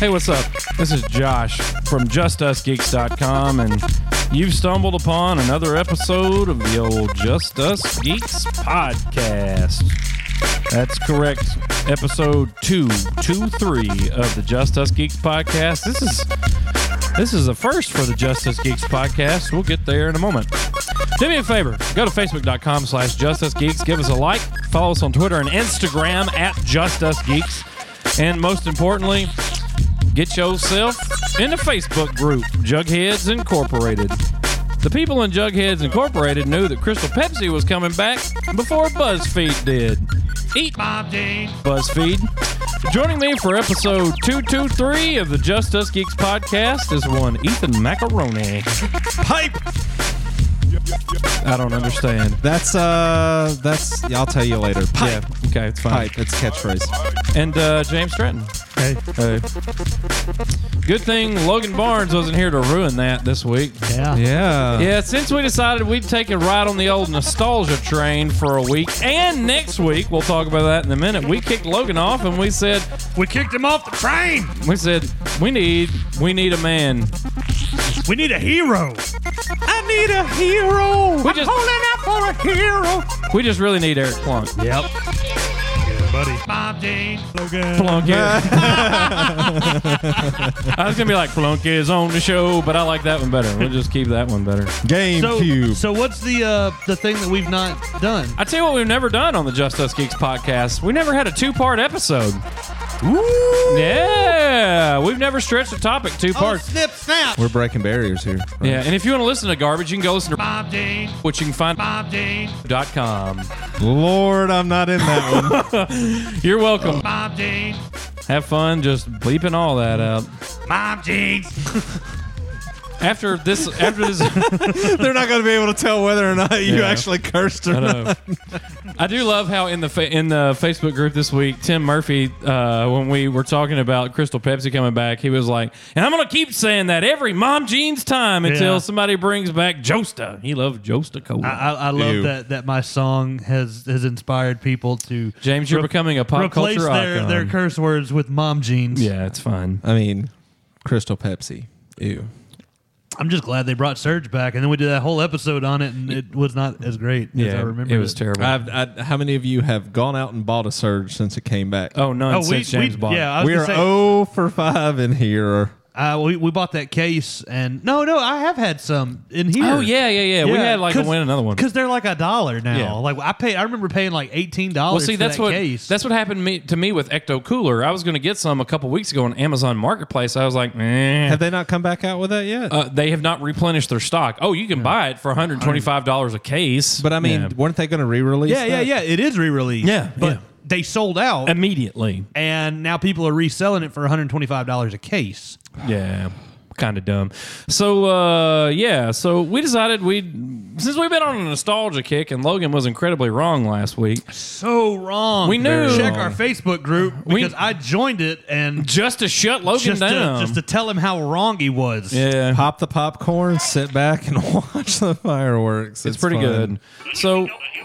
Hey, what's up? This is Josh from JustUsGeeks.com, and you've stumbled upon another episode of the old Just Us Geeks podcast. That's correct. Episode 223 of the Just Us Geeks podcast. This is a first for the Just Us Geeks podcast. We'll get there in a moment. Do me a favor. Go to Facebook.com/JustUsGeeks. Give us a like. Follow us on Twitter and Instagram @JustUsGeeks. And most importantly, get yourself in the Facebook group, Jugheads Incorporated. The people in Jugheads Incorporated knew that Crystal Pepsi was coming back before BuzzFeed did. Eat Mom Jeans, BuzzFeed. Joining me for episode 223 of the Just Us Geeks podcast is one Ethan Macaroni. Pipe! I don't understand. That's I'll tell you later. Pipe. Yeah, okay, it's fine. Pipe, it's catchphrase. And James Stratton. Hey. Good thing Logan Barnes wasn't here to ruin that this week. Yeah, since we decided we'd take a ride on the old nostalgia train for a week, and next week, we'll talk about that in a minute, we kicked Logan off and we said... We kicked him off the train! We said, we need a man. We need a hero! I need a hero! We just holding out for a hero! We just really need Eric Plunk. Yep. Yeah, buddy. Mom Jeans. Logan. Plunk I was going to be like, Plunk is on the show, but I like that one better. We'll just keep that one better. GameCube. So what's the thing that we've not done? I tell you what we've never done on the Just Us Geeks podcast. We never had a two-part episode. Woo! Yeah, we've never stretched a topic two parts. Snip, snap. We're breaking barriers here. Yeah, and if you want to listen to garbage, you can go listen to Mom Jeans, which you can find MomJeans.com. Lord, I'm not in that one. You're welcome. Mom Jeans. Have fun just bleeping all that out. Mom Jeans. After this, they're not going to be able to tell whether or not you actually cursed or not. I do love how in the Facebook group this week, Tim Murphy, when we were talking about Crystal Pepsi coming back, he was like, and I'm going to keep saying that every Mom Jeans time until somebody brings back Josta. He loved Josta Cola. I love that my song has inspired people to... James, you're becoming a pop culture icon. Their curse words with Mom Jeans. Yeah, it's fine. I mean, Crystal Pepsi. Ew. I'm just glad they brought Surge back, and then we did that whole episode on it, and it was not as great as I remember. It was terrible. How many of you have gone out and bought a Surge since it came back? Oh, none since James bought it. Yeah, we are 0 for 5 in here. We bought that case, and no, I have had some in here. Oh yeah. We had like win another one because they're like $1 now. Yeah. Like I remember paying like $18. Well, see, for that case. That's what happened to me with Ecto Cooler. I was going to get some a couple weeks ago on Amazon Marketplace. I was like, Have they not come back out with that yet? They have not replenished their stock. Oh, you can buy it for $125 a case. But I mean, weren't they going to re-release? Yeah. It is re-released. Yeah, but they sold out immediately, and now people are reselling it for $125 a case. Yeah. Kind of dumb. So, so we decided since we've been on a nostalgia kick, and Logan was incredibly wrong last week. So wrong. We knew. Check our Facebook group because I joined it and just to shut Logan down. Just to tell him how wrong he was. Yeah. Pop the popcorn, sit back, and watch the fireworks. It's pretty good. So,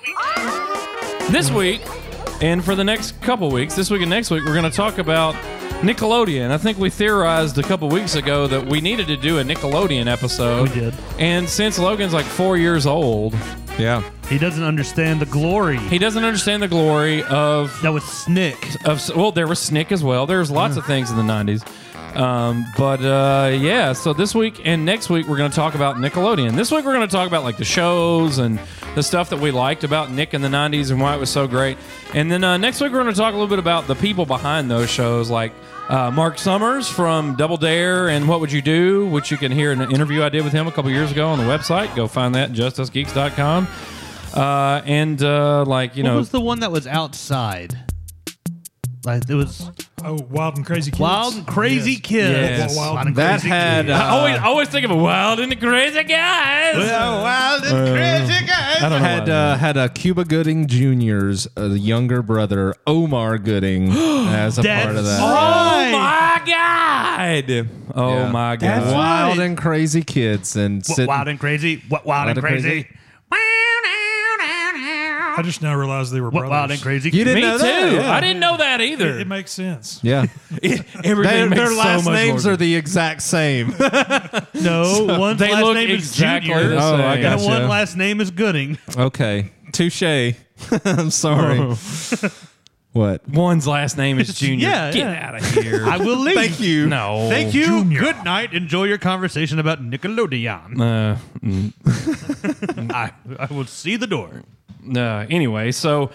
this week, and for the next couple weeks, this week and next week, we're going to talk about Nickelodeon. I think we theorized a couple weeks ago that we needed to do a Nickelodeon episode. We did. And since Logan's like 4 years old, he doesn't understand the glory. He doesn't understand the glory of... That was Snick. Well, there was Snick as well. There's lots of things in the 90s. So this week and next week we're going to talk about Nickelodeon. This week we're going to talk about like the shows and the stuff that we liked about Nick in the 90s and why it was so great. And then next week we're going to talk a little bit about the people behind those shows, like Mark Summers from Double Dare and What Would You Do, which you can hear in an interview I did with him a couple years ago on the website. Go find that at justusgeeks.com. What was the one that was outside? Like it was... Oh, Wild and Crazy Kids. Wild and Crazy Kids. Yes. Wild and That Crazy had... Kids. I always think of Wild and the Crazy Guys. Wild and Crazy Guys. I don't know had a Cuba Gooding Jr.'s younger brother, Omar Gooding, as a part of that. Oh my God! Oh my God! That's Wild right. and Crazy Kids and Wild and Crazy. Wild and Crazy. I just now realized they were brothers. Wild and Crazy. You didn't Me know too. that? Yeah. I didn't know that either. It makes sense. Yeah. Everything makes Their so last much names more are the exact same. No, one's They last look name exactly is Junior. the Oh, I same. got And one Gotcha. last name is Gooding. Okay. Touche. I'm sorry. What? One's last name is Junior. Yeah, Get yeah. out of here. I will leave. Thank you. No. Thank you. Junior. Good night. Enjoy your conversation about Nickelodeon. I will see the door. Anyway, so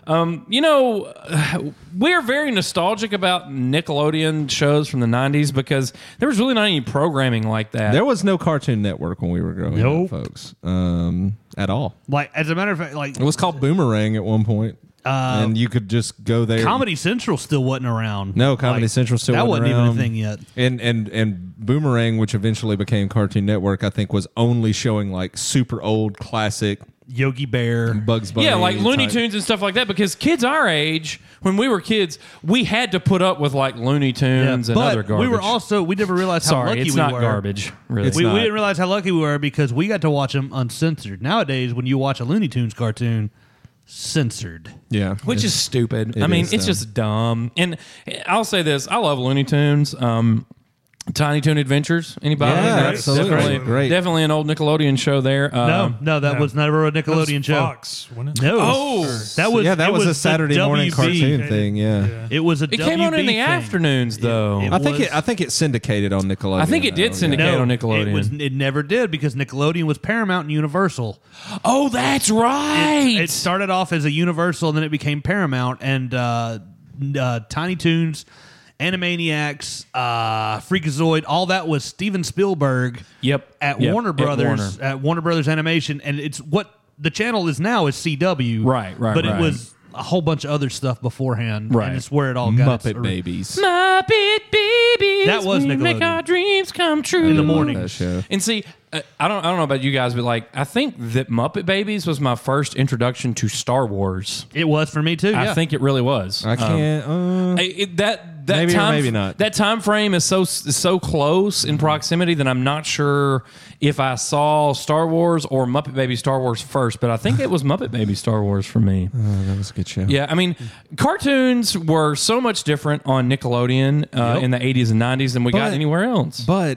we're very nostalgic about Nickelodeon shows from the 90s because there was really not any programming like that. There was no Cartoon Network when we were growing Nope. up, folks. At all. Like, as a matter of fact, like It was called Boomerang at one point. And you could just go there. Comedy Central still wasn't around. No, Comedy Like, Central still that wasn't wasn't even around. a thing yet. And Boomerang, which eventually became Cartoon Network, I think was only showing like super old classic Yogi Bear. Bugs Bunny. yeah, like Looney type. Tunes and stuff like that because kids our age, when we were kids, we had to put up with like Looney Tunes and but other garbage. we never realized how Sorry, lucky it's we not were. garbage, really. It's We not. didn't realize how lucky we were because we got to watch them uncensored. Nowadays, when you watch a Looney Tunes cartoon, censored. Yeah. Which is stupid. it I mean, is it's dumb. just dumb. And I'll say this: I love Looney Tunes. Tiny Toon Adventures. Anybody? Yeah, That's absolutely. Definitely, Great. Definitely an old Nickelodeon show there. No, that was never a That Nickelodeon was show. Fox, wasn't it? No. Oh. that was yeah, that it was a the Saturday morning WB. cartoon thing. Yeah. It was a It came on in WB the thing. afternoons, though. It I think was- it syndicated on Nickelodeon. I think it did though, syndicate No, on Nickelodeon. It never did because Nickelodeon was Paramount and Universal. Oh, that's right. It started off as a Universal, and then it became Paramount, and Tiny Toons, Animaniacs, Freakazoid, all that was Steven Spielberg. Yep. At Yep. Warner At Brothers, Warner. at Warner Brothers Animation, and it's what the channel is now is CW. Right, But right. it was a whole bunch of other stuff beforehand. Right. And it's where it all got Muppet its, Babies. Muppet Babies. That was we make Nickelodeon. our dreams come true In the morning. That show. And see, I don't know about you guys, but like I think that Muppet Babies was my first introduction to Star Wars. It was for me too. I Yeah. think it really was. I can't. That Maybe or time, maybe not. That time frame is so close in proximity that I'm not sure if I saw Star Wars or Muppet Baby Star Wars first, but I think it was Muppet Baby Star Wars for me. That was a good show. Yeah, I mean, cartoons were so much different on Nickelodeon in the 80s and 90s than we got But- anywhere else. But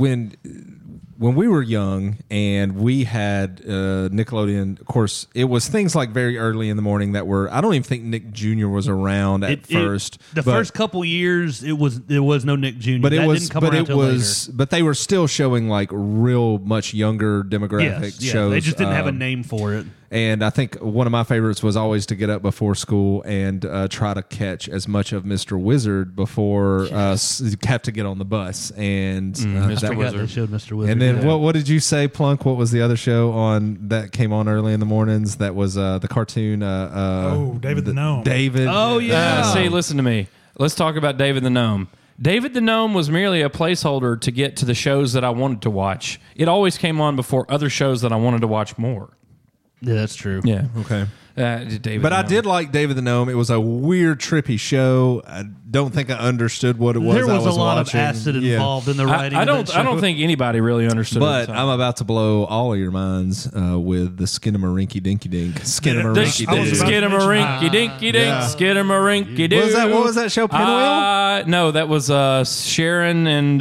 when we were young and we had Nickelodeon, of course, it was things like very early in the morning that were. I don't even think Nick Jr. was around at first. The but- first couple years, there was no Nick Jr. But it that was, didn't come but around it till was, but they were still showing like real much younger demographic later. Yes, shows. they just didn't have a name for it. And I think one of my favorites was always to get up before school and try to catch as much of Mr. Wizard before have to get on the bus. And Mr. that I was, forgot they showed Mr. Wizard. and then yeah. what did you say, Plunk? What was the other show on that came on early in the mornings? That was the cartoon. David the Gnome. David. Oh, yeah. See, listen to me. Let's talk about David the Gnome. David the Gnome was merely a placeholder to get to the shows that I wanted to watch. It always came on before other shows that I wanted to watch more. Yeah, that's true. Yeah. Okay. David But the I Gnome. did like David the Gnome. It was a weird, trippy show. I don't think I understood what it was. There was, I a lot watching. of acid Yeah. involved in the writing. I of that don't show. think anybody really understood it. But at the time. I'm about to blow all of your minds with the Skinamarink Dinky Dink. Skinamarink I was Dink. about- Skidamarinky dinky dink, Yeah. skidamarinky doo. What was that show, Pinwheel? No, that was Sharon and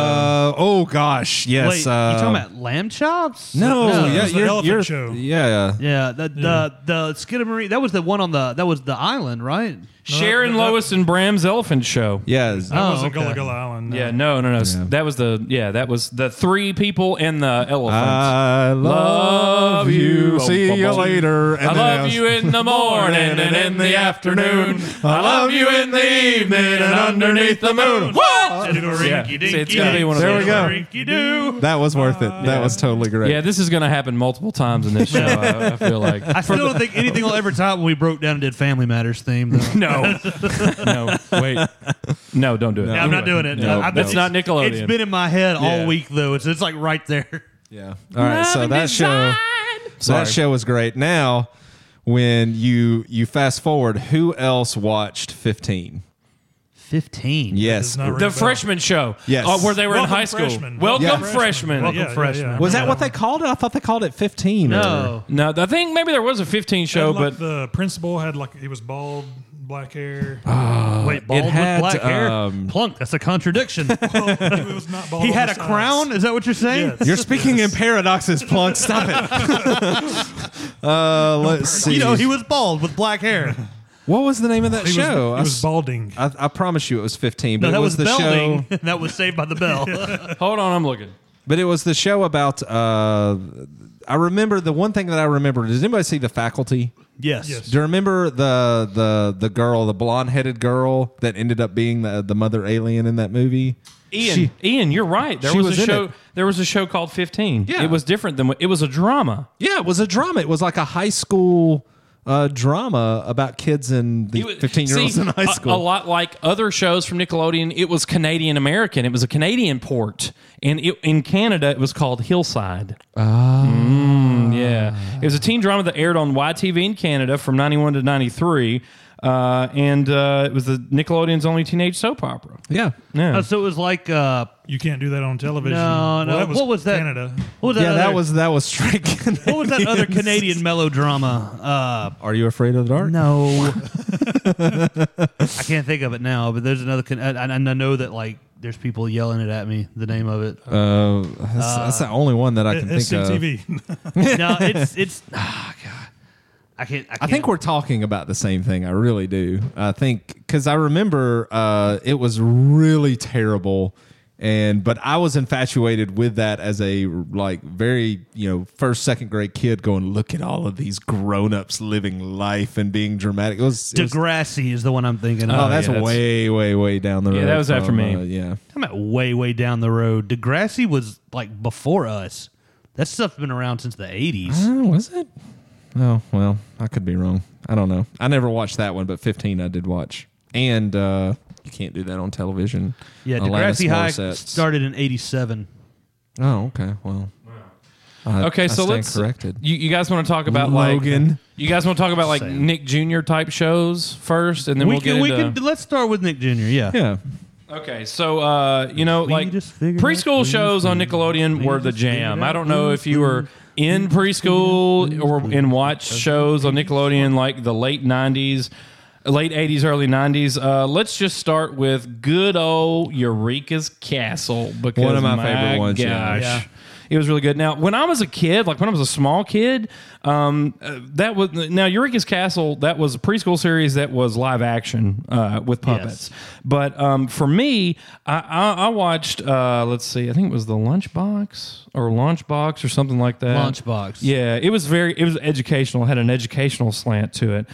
Oh gosh, yes. Wait, you talking about lamb chops? No, yeah, was the elephant show. Yeah, Yeah, the Skidmarine. That was the one on the. That was the island, right? Sharon, Lois, and Bram's Elephant Show. yeah. That Oh, wasn't okay. Gullah Gullah Island. Yeah, no. Yeah. That was the three people and the elephants. I love you. See you later. I love you in the morning and in the afternoon. I love you in the evening and underneath the moon. What? Yeah. See, it's gonna be one of There those. we go. Rinky-doo. That was worth it. That was totally great. Yeah, this is going to happen multiple times in this show. I feel like. I still don't think anything will ever top when we broke down and did Family Matters theme. Though. No, wait, no, don't do it. No, I'm not doing it. No, that's not Nickelodeon. It's been in my head all Yeah. week though. It's like right there. Yeah. All right. So Love and that show. So that Sorry. show was great. Now, when you fast forward, who else watched 15? 15. Yes. does not ring The a bell. freshman show. Yes. Where they were in Welcome high school. freshmen. Welcome Yeah. freshmen. Welcome freshmen. Was that what they called it? I thought they called it 15. No. No, I think maybe there was a 15 show, Had, like, but the principal had he was bald, black hair. Wait, bald had, with black hair? um, Plunk, that's a contradiction. Well, it was not bald. He on had the a sides. crown? Is that what you're saying? Yes. You're speaking in paradoxes, Plunk. Stop it. Let's see. You know, he was bald with black hair. What was the name of that He show? was, he was balding. I promise you it was 15, but No, that it was was the Belding. show. That was Saved by the Bell. hold on, I'm looking. But it was the show about. I remember the one thing that I remember. Does anybody see The Faculty? Yes. Yes. Do you remember the girl, the blonde-headed girl that ended up being the mother alien in that movie? Ian, you're right. There she was was a in show. it. There was a show called 15. Yeah. It was different than it was a drama. Yeah, it was a drama. It was like a high school drama about kids and the 15-year-olds in high school. A lot like other shows from Nickelodeon, it was Canadian American. It was a Canadian port, and in Canada, it was called Hillside. Yeah, it was a teen drama that aired on YTV in Canada from 91 to 93, and it was the Nickelodeon's only teenage soap opera. Yeah. Yeah. So it was like, You can't do that on television. No, no. Well, that was What was that? Canada. what was Yeah, that? that was straight. What was that other Canadian melodrama? Are You Afraid of the Dark? No, I can't think of it now. But there's another, and I know that like there's people yelling it at me. The name of it. That's the only one that I can think of. SCTV. No, it's. Oh God, I can't. I think we're talking about the same thing. I really do. I think because I remember it was really terrible, but I was infatuated with that as a very first, second grade kid going, look at all of these grown-ups living life and being dramatic. It was Degrassi is the one I'm thinking of. oh, that's yeah, way down the road. Yeah, that was after me. Yeah. I'm at way down the road. Degrassi was like before us. That stuff's been around since the 80s. Oh, was it? Oh, well, I could be wrong. I don't know. I never watched that one, but 15 I did watch. And you can't do that on television. Yeah, Alanis Degrassi High Morissette. started in 87. Oh, okay. Well. Okay, so stand let's. corrected. You guys want to talk about Logan. you guys want to talk about like Same. Nick Jr. type shows first, and then we'll get into. Let's start with Nick Jr. Yeah. Yeah. Okay, so like just figured preschool out shows on Nickelodeon were the jam. I don't know if you were in preschool or and watched shows on Nickelodeon like the late 90s, late 80s, early 90s. Let's just start with good old Eureka's Castle because One of my favorite ones, Gosh, yeah. it was really good. Now, when I was a kid, like when I was a small kid, that was now Eureka's Castle. That was a preschool series that was live action with puppets. Yes. But for me, I watched. Let's see, I think it was the Lunchbox or something like that. Lunchbox. Yeah, it was educational. It had an educational slant to it.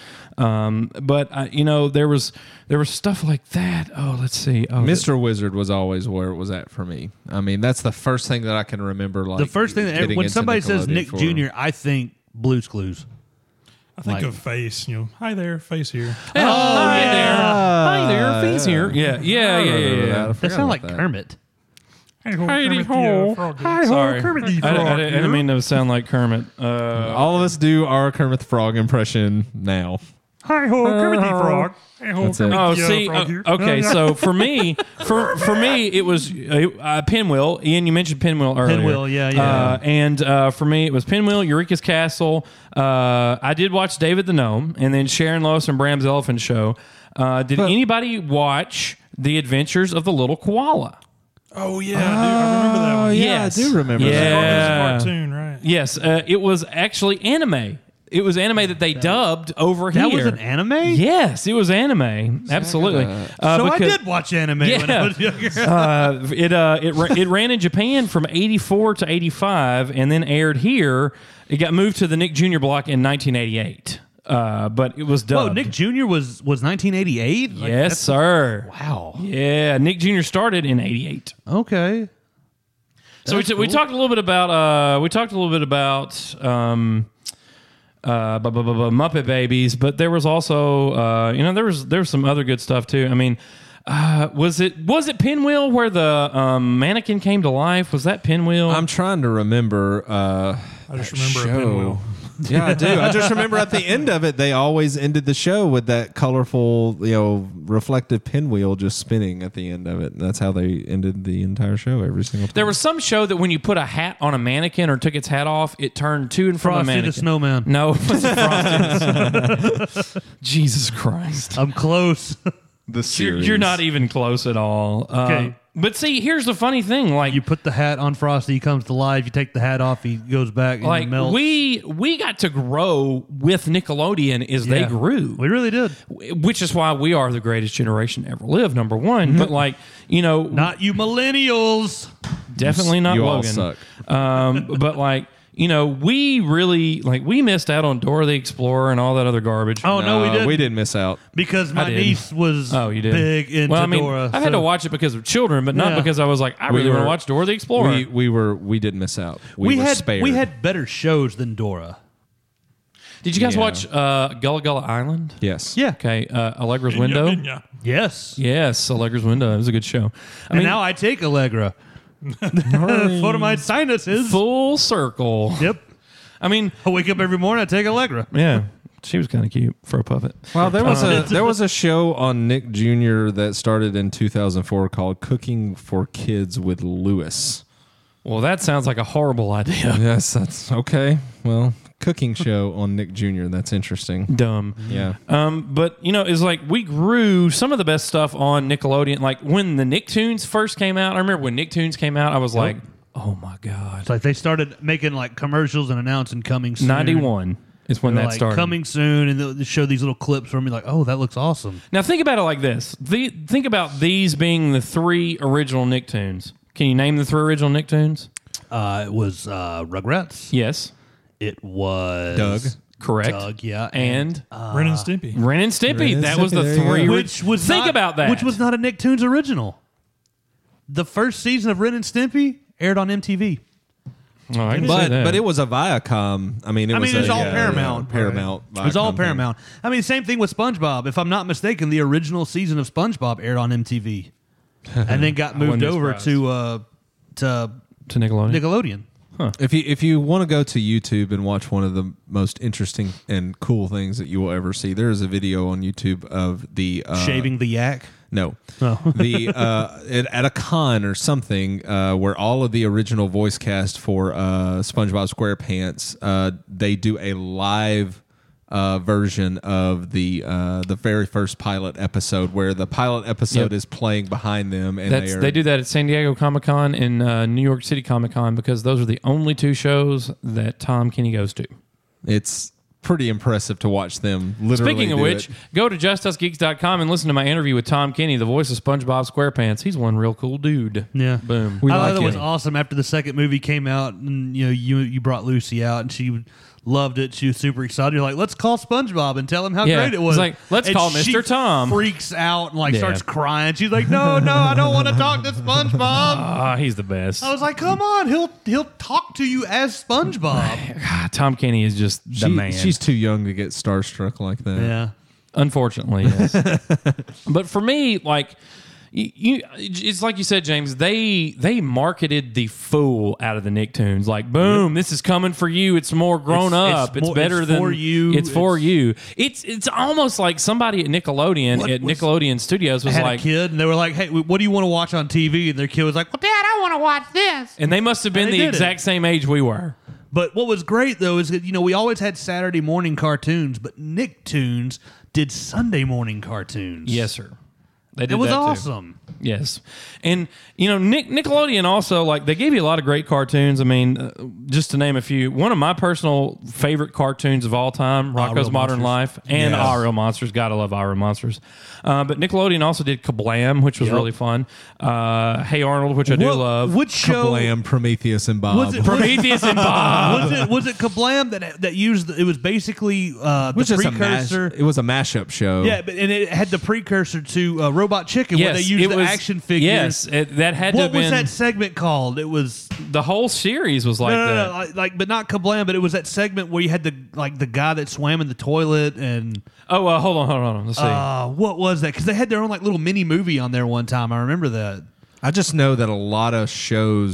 But there was stuff like that. Oh, let's see. Oh, Mr. Wizard was always where it was at for me. I mean, that's the first thing that I can remember. Like The first thing that getting when into somebody says Nickelodeon Nick for. Jr., I think Blue's Clues. I think Like- of Face. Hi there, Face here. hi there, Face here. Yeah. That sounds like Kermit. Hey ho, Heidi Kermit the, ho. Frog. Sorry, Kermit the I Frog. didn't mean to sound like Kermit. All of us do our Kermit the Frog impression now. Hi ho, Kermit the Frog. Hey ho, That's it. Kermit Oh, the see, Frog here. okay. So for me, it was Pinwheel. Ian, you mentioned Pinwheel earlier. Pinwheel, yeah. And for me, it was Pinwheel, Eureka's Castle. I did watch David the Gnome, and then Sharon Lois and Bram's Elephant Show. Did anybody watch The Adventures of the Little Koala? Oh yeah, I remember that one. yeah, Yes. I do remember Yeah. that. It was a cartoon, right? Yes, it was actually anime. It was anime that they dubbed over That here. was an anime? Yes, it was anime. Absolutely. So I because- did watch anime when I was younger. it ran in Japan from 84 to 85 and then aired here. It got moved to the Nick Jr. block in 1988. But it was dubbed. Whoa, Nick Jr. was 1988? Like, Yes, that's- sir. Wow. Yeah, Nick Jr. started in 88. Okay. So we talked a little bit about Muppet Babies, but there was also there was some other good stuff too. I mean, was it Pinwheel where the mannequin came to life? Was that Pinwheel? I'm trying to remember. I just remember a show. pinwheel. Yeah, I do. I just remember at the end of it, they always ended the show with that colorful, reflective pinwheel just spinning at the end of it. And that's how they ended the entire show every single time. There was some show that when you put a hat on a mannequin or took its hat off, it turned to and from Frosty a mannequin. the Snowman. No, it wasn't Frosty the Snowman. Jesus Christ. I'm close. The series. You're not even close at all. Okay. But see, here's the funny thing. Like, You put the hat on Frosty, he comes to life. You take the hat off, he goes back and like melts. we got to grow with Nickelodeon as they Yeah. grew. We really did. Which is why we are the greatest generation ever lived, number one. Mm-hmm. But like, Not you millennials. definitely not You all Logan. suck. But like, we really we missed out on Dora the Explorer and all that other garbage. Oh, no, we didn't. We didn't miss out. Because my did. niece was Oh, you did. big into well, I mean, Dora. I had to watch it because of children, but not Yeah. because I was like, I really want to watch Dora the Explorer. We didn't miss out. We were had spared. we had better shows than Dora. Did you guys Yeah. watch Gullah Gullah Island? Yes. Yeah. Okay, Allegra's Window. Yeah. Yes. Yes, Allegra's Window. It was a good show. And now I take Allegra for my sinuses. Full circle. Yep. I mean, I wake up every morning. I take Allegra. yeah, she was kind of cute for a puppet. Well, there was a show on Nick Jr. that started in 2004 called Cooking for Kids with Lewis. Well, that sounds like a horrible idea. Yes, that's okay. Well, cooking show on Nick Jr. That's interesting. Dumb. Yeah. But it's like we grew some of the best stuff on Nickelodeon. Like when the Nicktoons first came out, I remember when Nicktoons came out, I was like, oh my God. It's like they started making like commercials and announcing coming soon. 91 is when They're that like, started. coming soon, and they'll show these little clips from me like, oh, that looks awesome. Now think about it like this. Think about these being the three original Nicktoons. Can you name the three original Nicktoons? It was Rugrats. Yes. It was Doug. Correct. Doug, yeah. And Ren and Stimpy. Ren and Stimpy. Ren and That was Stimpy, the there you three. go. which was think not- about that. Which was not a Nicktoons original. The first season of Ren and Stimpy aired on MTV. Oh, I can see that. But it was a Viacom. I mean, it was all Paramount. Paramount. It was all Viacom Paramount. I mean, same thing with SpongeBob. If I'm not mistaken, the original season of SpongeBob aired on MTV, and then got moved wouldn't be over surprised. to to Nickelodeon. Nickelodeon. If you want to go to YouTube and watch one of the most interesting and cool things that you will ever see, there is a video on YouTube of the Shaving the yak. No, Oh. the at a con or something where all of the original voice cast for SpongeBob SquarePants they do a live version of the very first pilot episode, where the pilot episode Yep. is playing behind them, and They do that at San Diego Comic-Con and New York City Comic-Con because those are the only two shows that Tom Kenny goes to. It's pretty impressive to watch them. Literally, Speaking of do which, it. go to justusgeeks.com and listen to my interview with Tom Kenny, the voice of SpongeBob SquarePants. He's one real cool dude. Yeah. Boom. We I like thought it was him. awesome after the second movie came out, and you brought Lucy out, and she loved it. She was super excited. You're like, let's call SpongeBob and tell him how Yeah. great it was. It's like, let's And call she Mr. Tom. Freaks out and Yeah. starts crying. She's like, no, I don't want to talk to SpongeBob. Ah, he's the best. I was like, come on, he'll talk to you as SpongeBob. God, Tom Kenny is just the man. She's too young to get starstruck like that. Yeah. Unfortunately, yes. But for me, like it's like you said, James. They marketed the fool out of the Nicktoons. Like, boom, this is coming for you. It's more grown up. It's more- better it's than for you. It's for you. It's almost like somebody at Nickelodeon Nickelodeon Studios was Had like, a kid, and they were like, hey, what do you want to watch on TV? And their kid was like, well, Dad, I want to watch this. and they must have been And they the did it. exact same age we were. But what was great, though, is that, we always had Saturday morning cartoons, but Nicktoons did Sunday morning cartoons. Yes, sir. They did It was that too. awesome. Yes, and Nickelodeon also, like, they gave you a lot of great cartoons. I mean, just to name a few, one of my personal favorite cartoons of all time, Rocko's Real Modern Monsters. Life, and Yes. Our Real Monsters. Gotta love Our Real Monsters. But Nickelodeon also did Kablam, which was Yep. really fun. Hey Arnold, which I do love. Which show Kablam, Prometheus, and Bob. was it? Prometheus and Bob. Was it Kablam that used? It was basically the was just precursor. it was a mashup show. Yeah, and it had the precursor to Robot Chicken, where they Yes, used it the was- action figures. Yes, that had to What have was been that segment called? It was the whole series was like that. no, like, but not Kablam. But it was that segment where you had the guy that swam in the toilet and Oh, hold on. Let's see. what was that? Because they had their own like little mini movie on there one time. I remember that. I just know that a lot of shows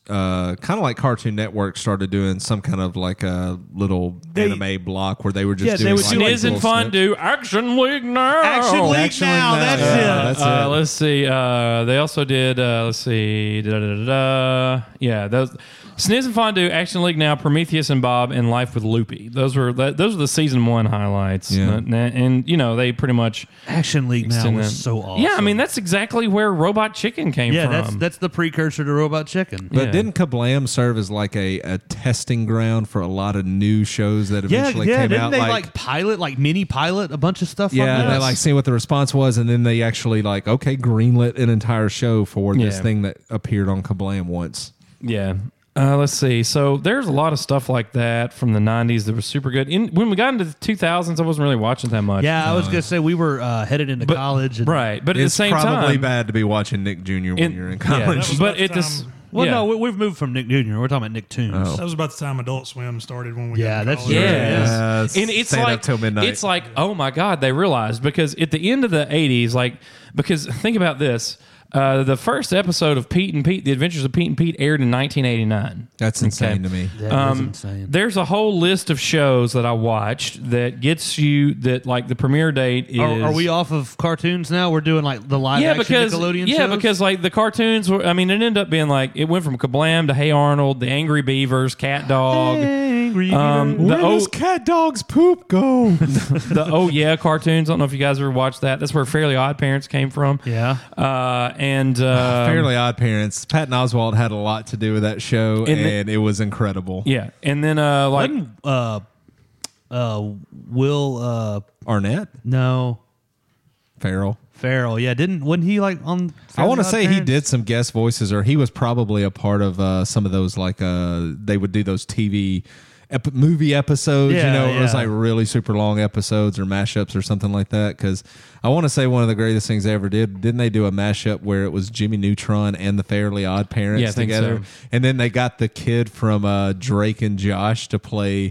kind of like Cartoon Network started doing some kind of like a little anime block where they were just doing would like do Sniz and Fondue Action League now. Action League Action now. League Now. That's Yeah, it. that's it. Let's see. They also did. Let's see. Yeah, those Sniz and Fondue, Action League Now, Prometheus and Bob, and Life with Loopy. Those were the season 1 highlights. Yeah. And they pretty much Action League now extend was that. so awesome. Yeah, I mean that's exactly where Robot Chicken came from. that's the precursor to Robot Chicken. But Yeah. didn't Kablam serve as like a testing ground for a lot of new shows that eventually came didn't out? they mini pilot a bunch of stuff? Yeah, from and they this? like see what the response was, and then they actually greenlit an entire show for this Yeah. thing that appeared on Kablam once. Yeah. Let's see. So there's a lot of stuff like that from the 90s that was super good. When we got into the 2000s, I wasn't really watching that much. Yeah, I was gonna say we were headed into college. And, Right. But at It's the same probably time, bad to be watching Nick Jr. when you're in yeah, college. was but about at the this. time- Well, yeah. no, we've moved from Nick Jr. We're talking about Nicktoons. That was about the time Adult Swim started when we Yeah, got to that's college. true. Yeah, Yeah, and it's staying up like till midnight. It's like, oh my god, they realized because at the end of the '80s, because think about this, the first episode of Pete and Pete, The Adventures of Pete and Pete, aired in 1989. That's insane to me. That is insane. There's a whole list of shows that I watched that gets you that like the premiere date is. Are we off of cartoons now? We're doing like the live action Nickelodeon shows? because like the cartoons were. I mean, it ended up being like it went from Kablam to Hey Arnold, the Angry Beavers, Cat Dog. Angry The oh, Cat Dog's poop go? the Oh Yeah cartoons. I don't know if you guys ever watched that. That's where Fairly Odd Parents came from. Yeah. Fairly Odd Parents. Patton Oswalt had a lot to do with that show, and it was incredible. Yeah, and then Will Arnett, Farrell. Yeah, wasn't he like on I want to Fairly say Odd he Parents? did some guest voices, or he was probably a part of some of those. They would do those TV movie episodes. Yeah, it was yeah. like really super long episodes or mashups or something like that. Because I want to say one of the greatest things they ever did. Didn't they do a mashup where it was Jimmy Neutron and the Fairly Odd Parents Yeah, I think together? so. And then they got the kid from Drake and Josh to play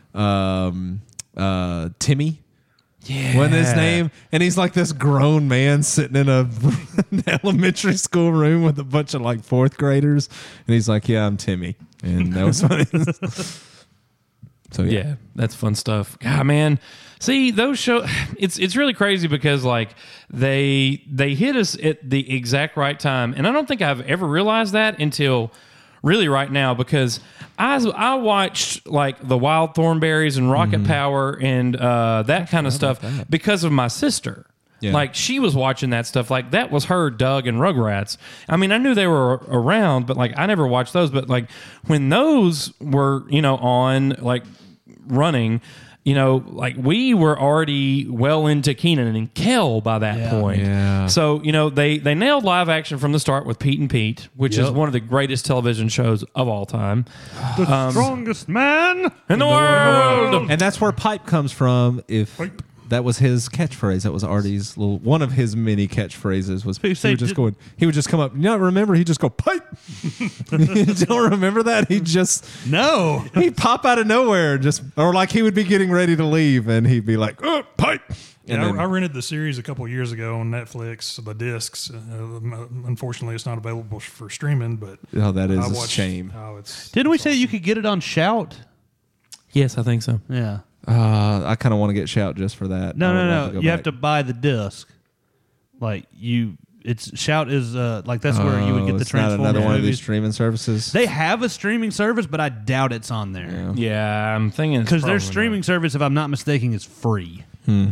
Timmy. yeah, Wasn't his name? And he's like this grown man sitting in a an elementary school room with a bunch of like fourth graders, and he's like, "Yeah, I'm Timmy," and that was funny. So Yeah, that's fun stuff. God, man. See, those shows, it's really crazy because like they hit us at the exact right time, and I don't think I've ever realized that until really right now because I watched like the Wild Thornberrys and Rocket Power and that kind of stuff because of my sister. Yeah. Like she was watching that stuff. Like that was her, Doug and Rugrats. I mean, I knew they were around, but like I never watched those. But like when those were, on like running, like we were already well into Kenan and Kel by that point. Yeah. So, they nailed live action from the start with Pete and Pete, which is one of the greatest television shows of all time. The strongest man In the world! and that's where pipe comes from. If that was his catchphrase, that was Artie's one of his many catchphrases. Was he say would just go? He would just come up. Remember? He'd just go pipe. You don't remember that? He just No. he'd pop out of nowhere, or like he would be getting ready to leave, and he'd be like, "Oh, pipe." And Yeah, then- I rented the series a couple of years ago on Netflix, the discs. Unfortunately, it's not available for streaming, but oh, that is I a watched, shame. Oh, it's Didn't we say you could get it on Shout? Yes, I think so. Yeah. I kind of want to get Shout just for that. I would love No. to go You have back. to buy the disc. Like Shout is like that's where you would get the it's not Transformers another one of these movies. streaming services. They have a streaming service, but I doubt it's on there. Yeah, I'm thinking Because their probably streaming service, if I'm not mistaken, is free.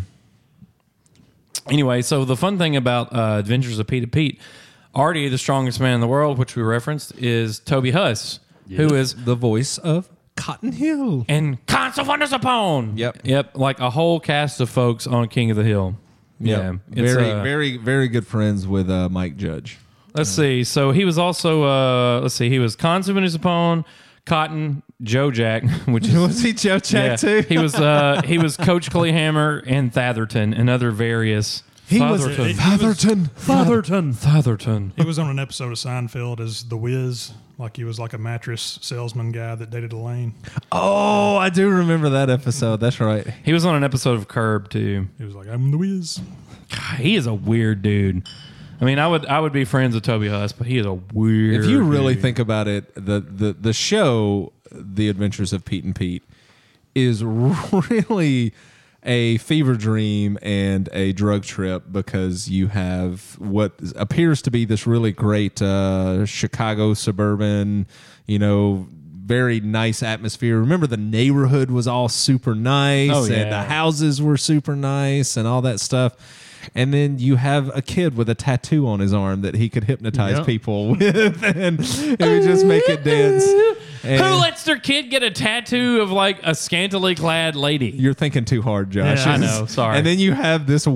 Anyway, so the fun thing about Adventures of Pete and Pete, Artie, the strongest man in the world, which we referenced, is Toby Huss, who is the voice of Cotton Hill. in Cons of Wonders Upon. Yep. Like a whole cast of folks on King of the Hill. Yeah, it's, very, very good friends with Mike Judge. Let's see. So he was also he was Cons of Wonders Upon, Cotton, Joe Jack, which is Was he Joe Jack too? he was Coach Clayhammer and Thatherton and other various. He was Fatherton. Fatherton. he was on an episode of Seinfeld as the Wiz, like he was like a mattress salesman guy that dated Elaine. Oh, I do remember that episode. That's right. He was on an episode of Curb too. He was like, "I'm the Wiz." He is a weird dude. I mean, I would be friends with Toby Huss, but he is a weird. If you really dude. think about it, the show, The Adventures of Pete and Pete, is really a fever dream and a drug trip, because you have what appears to be this really great Chicago suburban, very nice atmosphere. Remember, the neighborhood was all super nice, Oh, yeah. and the houses were super nice and all that stuff. And then you have a kid with a tattoo on his arm that he could hypnotize Yep. people with, and it would just make it dance. And Who lets their kid get a tattoo of like a scantily clad lady? you're thinking too hard, Josh. Yeah, I know. Sorry. And then you have this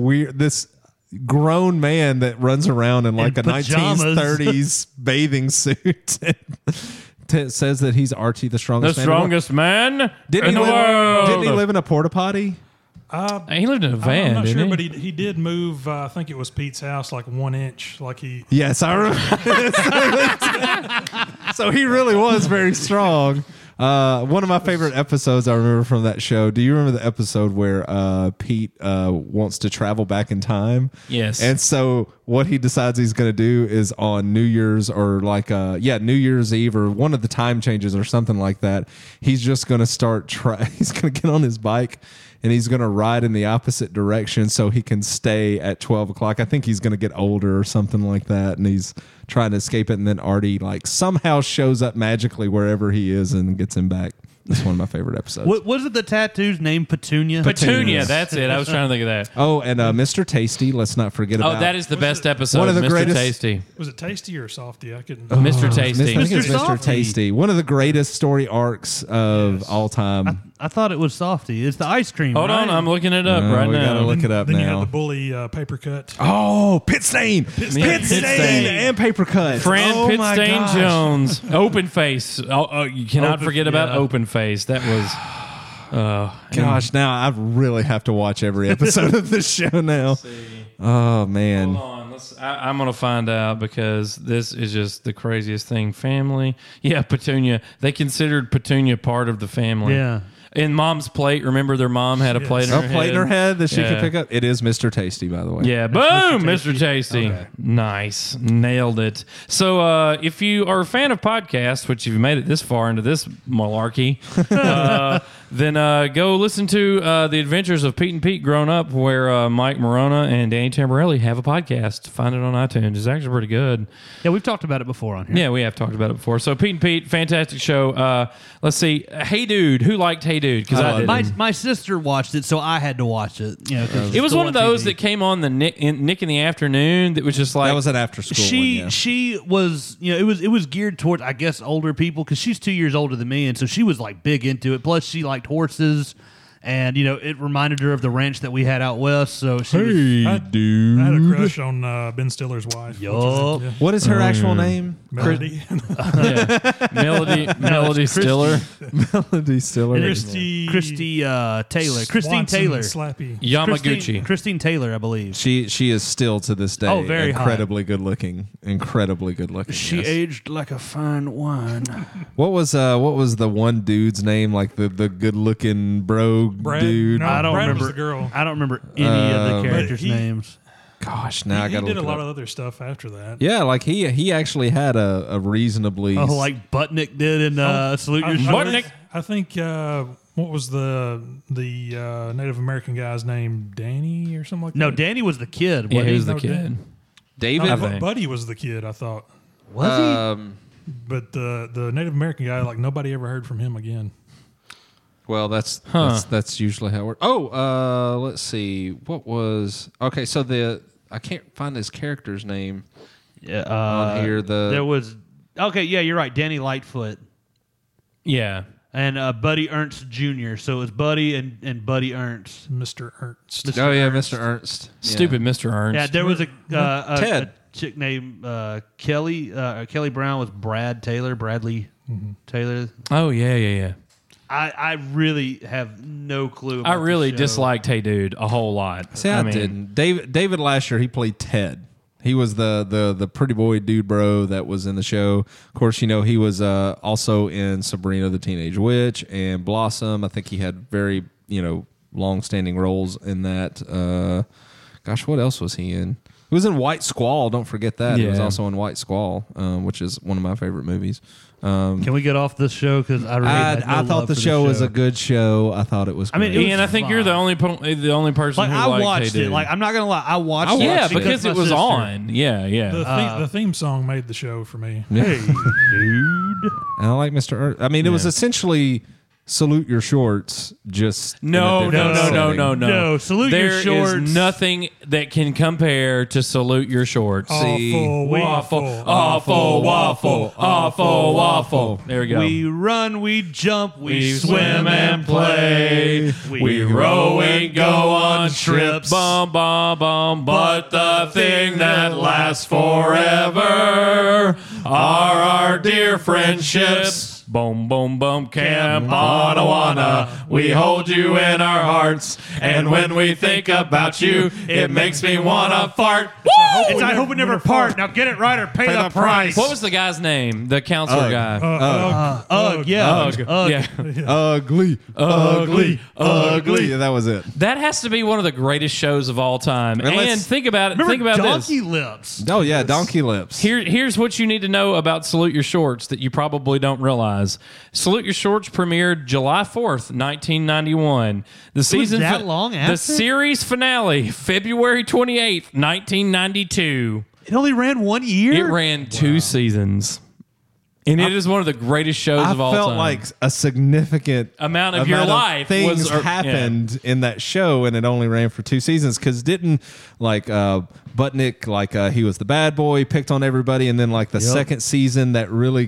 grown man that runs around in like In a pajamas. 1930s bathing suit. And says that he's Archie, the the strongest man. strongest man Didn't in he the world. Didn't he live in a porta potty? He lived in a van, I'm not didn't sure, he? but he did move. I think it was Pete's house, like 1 inch. Like he. Yes, I remember. So he really was very strong. One of my favorite episodes I remember from that show. Do you remember the episode where Pete wants to travel back in time? Yes. And so what he decides he's going to do is on New Year's or New Year's Eve or one of the time changes or something like that. He's just going to he's going to get on his bike and he's going to ride in the opposite direction so he can stay at 12 o'clock. I think he's going to get older or something like that. And he's trying to escape it. And then Artie somehow shows up magically wherever he is and gets him back. It's one of my favorite episodes. What was it? The tattoo's name Petunia. Petunia, that's it. I was trying to think of that. Oh, and Mr. Tasty. Let's not forget about. Oh, that is the best episode. One of the Mr. greatest- Tasty. Was it Tasty or Softy? I couldn't. Mr. Tasty. I think it's Mr. Mr. Softy. Tasty. One of the greatest story arcs of all time. I thought it was Softy. It's the ice cream. Hold right? on, I'm looking it up right we gotta now. look it up Then you now. had the bully paper cut. Oh, Pit Stain. Pit Stain. Stain and Paper Cut. Friend oh my Pitstain gosh. Jones. Open Face. Oh, you cannot Open- forget about yeah. Open Face. That was. Gosh, now I really have to watch every episode of this show now. Oh, man. Hold on. I'm going to find out because this is just the craziest thing. Family. Yeah, Petunia. They considered Petunia part of the family. Yeah. In Mom's plate, remember their mom had a plate in A her plate in her head that she Yeah. could pick up. It is Mr. Tasty, by the way. Yeah, boom, Mr. Tasty. Nice. Nailed it. So if you are a fan of podcasts, which you've made it this far into this malarkey, then go listen to The Adventures of Pete and Pete Grown Up, where Mike Morona and Danny Tamborelli have a podcast. Find it on iTunes. It's actually pretty good. Yeah, we've talked about it before on here. Yeah, we have talked about it before. So Pete and Pete, fantastic show. Let's see. Hey Dude. Who liked Hey Dude? Because I didn't. My sister watched it, so I had to watch it. You know, 'cause it's It was still one of on those TV. that came on the Nick in the afternoon that was just like That was an after school She one, yeah. she was, you know, it was geared towards, I guess, older people, because she's 2 years older than me, and so she was like big into it. Plus, she liked horses, and you know, it reminded her of the ranch that we had out west. So she was, I dude. had a crush on Ben Stiller's wife. which Yup. is, What is her actual name? Melody. yeah. Melody Stiller, Melody Stiller. Christy Christine Taylor, Slappy. Yamaguchi. Christine Taylor, I believe. She is still to this day Oh, very hot. incredibly good looking. Incredibly good looking. yes. aged like a fine wine. What was the one dude's name? Like the good looking bro Brad? dude. No, I don't Brad remember. was the girl. I don't remember any of the characters' But he- names. Gosh, now I He gotta did look a it lot up. of other stuff after that. Yeah, like he actually had a reasonably Oh, like Butnick did in Salute Your Shot. Butnick. I think what was the Native American guy's name? Danny or something like No, that? Danny was the kid. Yeah, wasn't he was No, the kid. Dan. David. I think. Buddy was the kid, I thought. Was he? But the Native American guy, like nobody ever heard from him again. Well, that's Huh. that's usually how it works. Oh, let's see. What was okay? So I can't find his character's name Yeah, on here. there was. Okay, yeah, you're right. Danny Lightfoot Yeah. and Buddy Ernst Jr. So it was Buddy and Buddy Ernst. Mr. Ernst. Mr. Oh yeah, Ernst. Mr. Ernst. Yeah. Stupid Mr. Ernst. Yeah, there was a Ted. a chick named Kelly. Kelly Brown was Bradley Taylor. Oh, yeah. I really have no clue. About I really the show. disliked Hey Dude a whole lot. See, I mean, didn't. David Lasher, he played Ted. He was the pretty boy dude bro that was in the show. Of course, you know, he was also in Sabrina the Teenage Witch and Blossom. I think he had very, you know, long-standing roles in that. Gosh, what else was he in? was in White Squall. Don't forget that. He was Yeah. also in White Squall, which is one of my favorite movies. Can we get off this show? Because I thought the show was a good show. I thought it was. I mean, great. it was Ian, I think you're the only person like who I liked watched Hey it. Dude. Like I'm not gonna lie, I watched it. yeah, because because my it was sister. on. Yeah. The theme song made the show for me. Hey, dude. And I like Mr. I mean, it was essentially Salute Your Shorts. Just No. No, Salute Your There Shorts. is nothing that can compare to Salute Your Shorts. Awful, Awful waffle. There we go. We run, we jump, we We swim and play. We row and go on trips. Bum, bum, bum. But the thing that lasts forever are our dear friendships. Boom, boom, boom. Camp Ottawana. We hold you in our hearts. And when we think about you, it makes me want to fart. It's I hope we never part. Now get it right or pay the price. What was the guy's name? The counselor guy. Ugh, yeah. Yeah. ugly. Yeah, that was it. That has to be one of the greatest shows of all time. let's- And think about it. Remember Think about Donkey this. Lips? Oh yeah, Donkey Lips. Here's what you need to know about Salute Your Shorts that you probably don't realize. Salute Your Shorts premiered July 4th, 1991. The season that long after? The series finale, February 28th, 1992. It only ran 1 year. It ran 2 seasons. And it is one of the greatest shows I of all felt time. like a significant Amount of your life things was- happened in that show, and it only ran for 2 seasons. Because didn't Butnick he was the bad boy, picked on everybody, and then like the second season, that really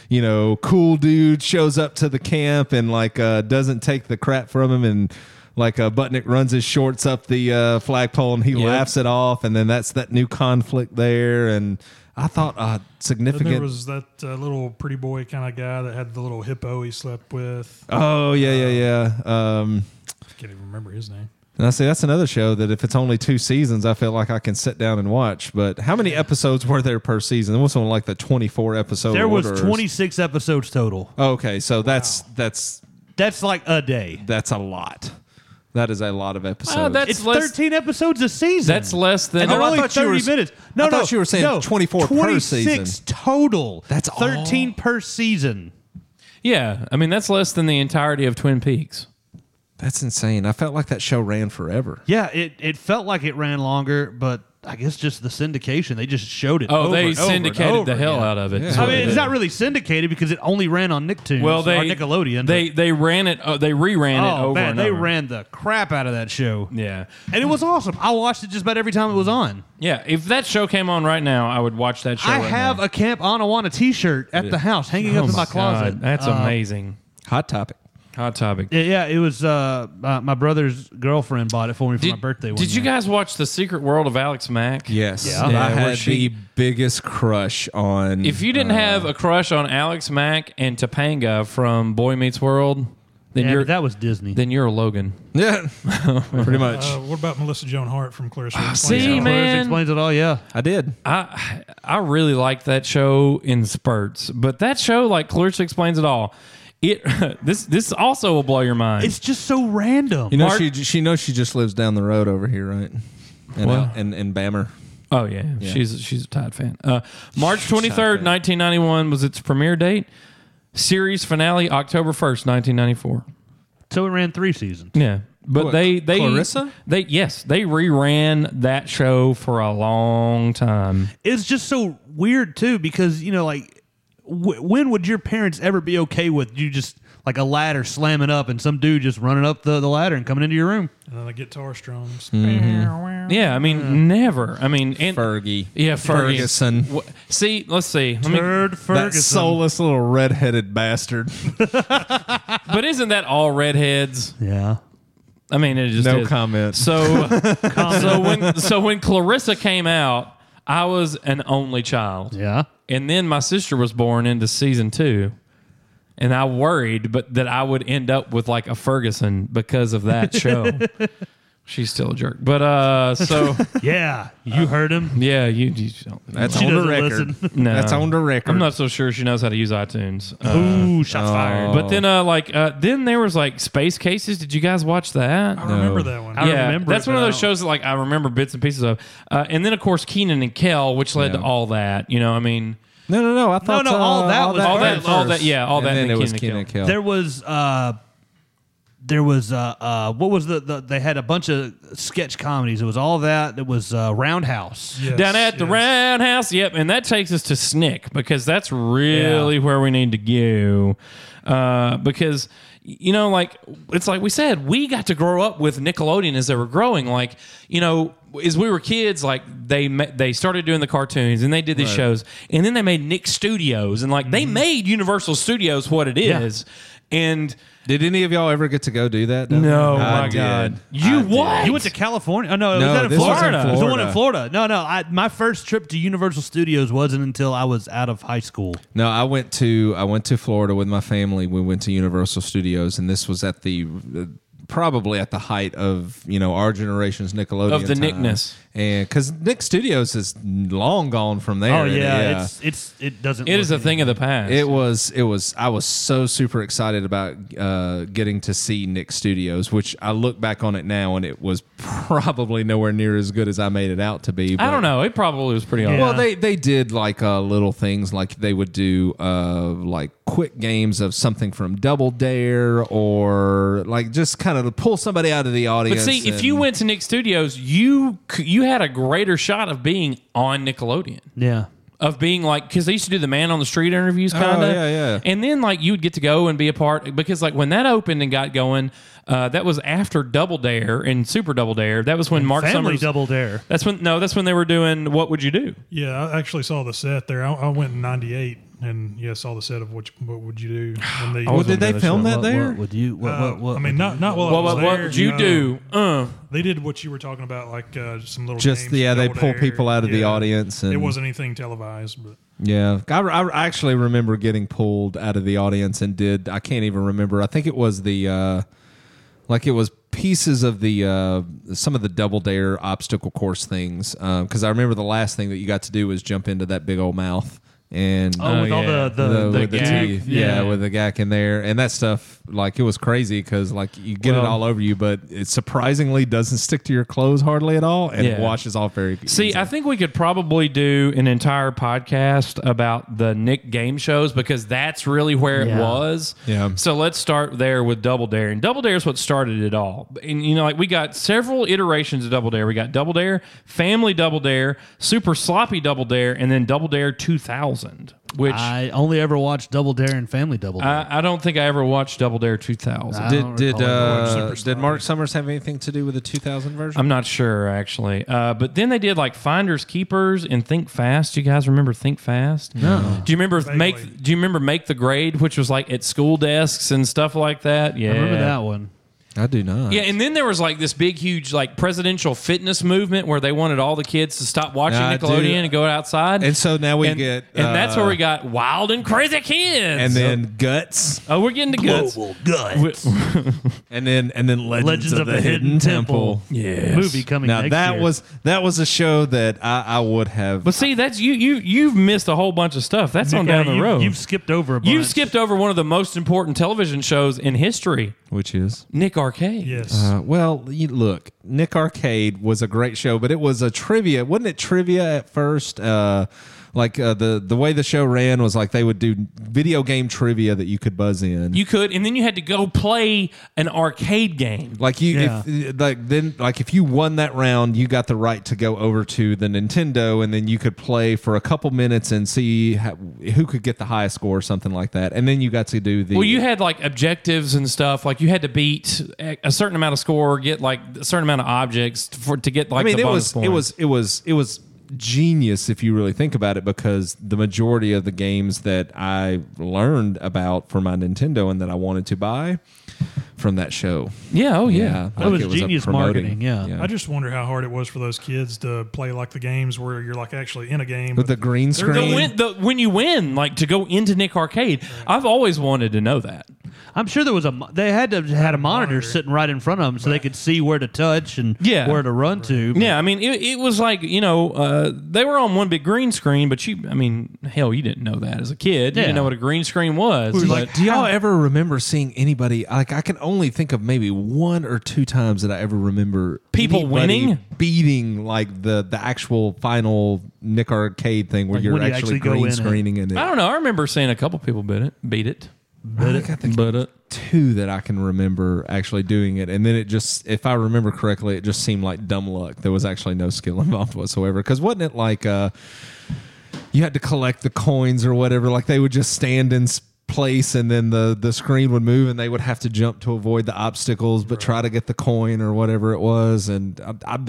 cool dude shows up to the camp and doesn't take the crap from him, and Butnick runs his shorts up the flagpole and he laughs it off, and then that's that new conflict there. And I thought significant. Then there was that little pretty boy kind of guy that had the little hippo he slept with. Oh yeah. I can't even remember his name. And I say that's another show that if it's only 2 seasons, I feel like I can sit down and watch. But how many episodes were there per season? It was on like the 24 episode. There was order. 26 episodes total. Okay, so that's That's like a day. a lot. That is a lot of episodes. that's It's less- 13 episodes a season. That's less than. and they're I only thought you 30 were- minutes. I thought you were saying 24 per 26 season. total. That's 13 per season. Yeah, I mean that's less than the entirety of Twin Peaks. That's insane. I felt like that show ran forever. Yeah, it felt like it ran longer, but I guess just the syndication. They just showed it. Oh, over they and over and syndicated over the hell again. out of it. Yeah. is I what mean, they it's did. not really syndicated because it only ran on Nicktoons Well, or Nickelodeon. They ran it. They reran it oh over man, and they over. ran the crap out of that show. Yeah, And it was awesome. I watched it just about every time it was on. yeah. If that show came on right now, I would watch that show. I right have now. a Camp Onawana T-shirt at the house hanging up in my closet. God, that's amazing. Hot topic. Hot topic. Yeah, it was my brother's girlfriend bought it for me for my birthday. Did you guys watch The Secret World of Alex Mack? Yes. Yeah. I where had she- the biggest crush on. If you didn't have a crush on Alex Mack and Topanga from Boy Meets World, then Yeah, you're but that was Disney. then you're a Logan. Yeah, pretty much. What about Melissa Joan Hart from Clarissa? see, Explains It All? man. Clarissa Explains It All. Yeah, I did. I really liked that show in spurts, but that show, like Clarissa Explains It All, this also will blow your mind. it's just so random. You know, Mark- she knows she just lives down the road over here, right? And Well- in Bammer. Oh yeah, she's a Tide fan. March 23rd, 1991 was its premiere date. Series finale October 1st, 1994. So it ran 3 seasons. Yeah, but What, they Clarissa? they reran that show for a long time. It's just so weird too because when would your parents ever be okay with you just like a ladder slamming up and some dude just running up the ladder and coming into your room? And then the guitar strums. Yeah, I mean never. I mean and, Fergie. Yeah, Ferguson. See, let's see. Turd That Ferguson. soulless little redheaded bastard. But isn't that all redheads? Yeah. I mean, it just No is. comment. So when Clarissa came out, I was an only child. Yeah. And then my sister was born into season 2. And I worried that I would end up with like a Ferguson because of that show. She's still a jerk. But so Yeah, you heard him. yeah, you don't. That's She on the doesn't record. listen. No. That's on the record. I'm not so sure she knows how to use iTunes. Ooh, shots fired. But then then there was like Space Cases. Did you guys watch that? I remember that one. I remember that's it, one of but those I don't- shows that like I remember bits and pieces of. And then of course Kenan and Kel, which led to all that. You know, I mean, No. I thought all that was all that, first. all that, yeah, all and that. then and it was Kenan and Kel. Kenan Kel. There was what was the they had a bunch of sketch comedies. It was all that. It was Roundhouse. Yes, Down at the yes. Roundhouse. Yep. And that takes us to Snick because that's really where we need to go. Because, you know, like, it's like we said, we got to grow up with Nickelodeon as they were growing. Like, you know, as we were kids, like, they started doing the cartoons and they did these shows. And then they made Nick Studios. And, like, they made Universal Studios what it is. And... Did any of y'all ever get to go do that? No, I my did. God. I did. What? You went to California? Oh, no, No, was that in this was in Florida? It was the one in Florida. Florida. No. My first trip to Universal Studios wasn't until I was out of high school. No, I went to Florida with my family. We went to Universal Studios, and this was at the probably at the height of our generation's Nickelodeon Of the time. Nickness. And because Nick Studios is long gone from there. Oh and yeah, it doesn't. It is a look thing of the past. It was. I was so super excited about getting to see Nick Studios, which I look back on it now, and it was probably nowhere near as good as I made it out to be. I but- don't know. It probably was pretty awesome. Yeah. Well, they did like little things, like they would do like quick games of something from Double Dare, or like just kind of to pull somebody out of the But audience. see, if you went to Nick Studios, you had a greater shot of being on Nickelodeon. Yeah. Of being like, because they used to do the man on the street interviews, kind of. yeah. And then like you would get to go and be a part, because like when that opened and got going, that was after Double Dare and Super Double Dare. That was when Mark Family Summers. Double Dare. That's when they were doing What Would You Do? Yeah, I actually saw the set there. I went in '98 and saw the set of what would you do? And they, Well, did they film that there? What would you? What? I mean, not while I What was there. would you do? They did what you were talking about, like some little Just games yeah, from they Double pull Dare. people out of the Yeah. audience, and It wasn't anything televised, but yeah. I actually remember getting pulled out of the audience and I can't even remember. I think it was the like it was pieces of the some of the Double Dare obstacle course things, because I remember the last thing that you got to do was jump into that big old mouth. And With all yeah. with the gag. teeth, Yeah. with the gack in there, and that stuff, like it was crazy because like you get it all over you, but it surprisingly doesn't stick to your clothes hardly at all, and it Yeah. washes off very. See, easily. I think we could probably do an entire podcast about the Nick game shows, because that's really where it was. Yeah. So let's start there with Double Dare. And Double Dare is what started it all. And, like we got several iterations of Double Dare. We got Double Dare, Family Double Dare, Super Sloppy Double Dare, and then Double Dare 2000, which I only ever watched Double Dare and Family Double Dare. I don't think I ever watched Double Dare 2000. I don't did recall did Mark Summers have anything to do with the 2000 version? I'm not sure, actually. But then they did like Finders Keepers and Think Fast. Do you guys remember Think Fast? No. Do you remember Vaguely. Make the Grade, which was like at school desks and stuff like that? Yeah. I remember that one. I do not. Yeah, and then there was like this big, huge, like presidential fitness movement where they wanted all the kids to stop watching I Nickelodeon do. and go outside. And so now we and, get, and that's where we got Wild and Crazy Kids. and then Guts, oh, we're getting to Guts. Guts. and then Legends of the Hidden Temple. Yes. Movie coming Now next that year. was a show that I would have. But see, that's you've missed a whole bunch of stuff. That's on down the road. You've skipped over a bunch. You've skipped over one of the most important television shows in history, Which is? Nick Arcade. yes. Well, look, Nick Arcade was a great show, but it was a trivia. Wasn't it trivia at first? The way the show ran was like they would do video game trivia that you could buzz in. You could, and then you had to go play an arcade game. Like if you won that round, you got the right to go over to the Nintendo, and then you could play for a couple minutes and see who could get the highest score or something like that. And then you got to do the. Well, you had like objectives and stuff. Like you had to beat a certain amount of score, get like a certain amount of objects to get like. I mean, the it bonus was points. it was genius if you really think about it, because the majority of the games that I learned about for my Nintendo and that I wanted to buy from that show. Yeah. Oh yeah. That was it a genius promoting. marketing, yeah. I just wonder how hard it was for those kids to play like the games where you're like actually in a game With the green screen. When you win, like to go into Nick Arcade, I've always wanted to know that. I'm sure there was they had to had a monitor sitting right in front of them so they could see where to touch and where to run to. Yeah, I mean, it was like, they were on one big green screen, but hell, you didn't know that as a kid. You didn't know what a green screen was. Do y'all ever remember seeing anybody, like I can only think of maybe 1 or 2 times that I ever remember people winning? Beating like the actual final Nick Arcade thing where Like you're when you actually actually go green in screening in it. I don't know. I remember seeing a couple people beat it. I think 2 that I can remember actually doing it, and then it just, if I remember correctly, it just seemed like dumb luck. There was actually no skill involved whatsoever. Because wasn't it like you had to collect the coins or whatever? Like they would just stand in place, and then the screen would move, and they would have to jump to avoid the obstacles, but try to get the coin or whatever it was. And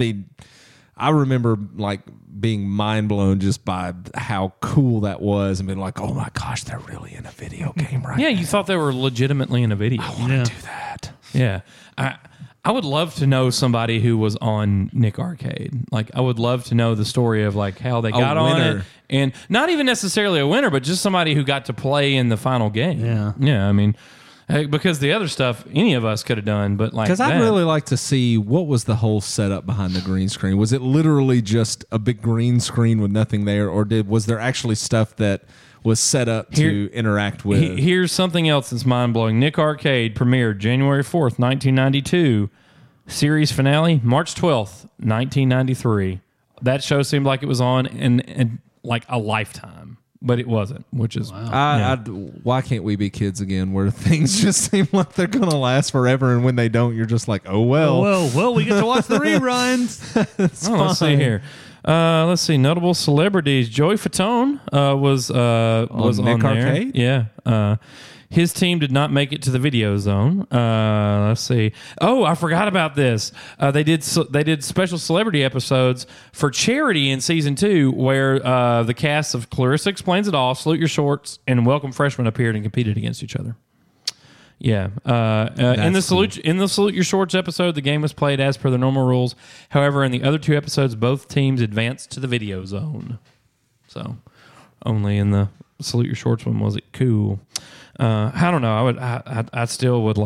I remember like being mind blown just by how cool that was, and being like, "Oh my gosh, they're really in a video game right now." Yeah, you thought they were legitimately in a video. I want to do that. Yeah. I would love to know somebody who was on Nick Arcade. Like, I would love to know the story of like how they got on it, and not even necessarily a winner, but just somebody who got to play in the final game. Yeah. I mean, because the other stuff any of us could have done, but like, because I'd really like to see what was the whole setup behind the green screen. Was it literally just a big green screen with nothing there, or was there actually stuff that was set up to interact with? Here's something else that's mind-blowing. Nick Arcade premiered January 4th, 1992. Series finale, March 12th, 1993. That show seemed like it was on in like a lifetime, but it wasn't, which is... Why can't we be kids again where things just seem like they're going to last forever, and when they don't, you're just like, oh, well. Well, we get to watch the reruns. Let's see here. Let's see. Notable celebrities. Joey Fatone was on Nick there. Arcade? Yeah. His team did not make it to the video zone. Let's see. Oh, I forgot about this. They did special celebrity episodes for charity in season 2, where the cast of Clarissa Explains It All, Salute Your Shorts, and Welcome Freshmen appeared and competed against each other. Yeah. In the Salute Your Shorts episode, the game was played as per the normal rules. However, in the other 2 episodes, both teams advanced to the video zone. So, only in the Salute Your Shorts one was it cool. I don't know. I still would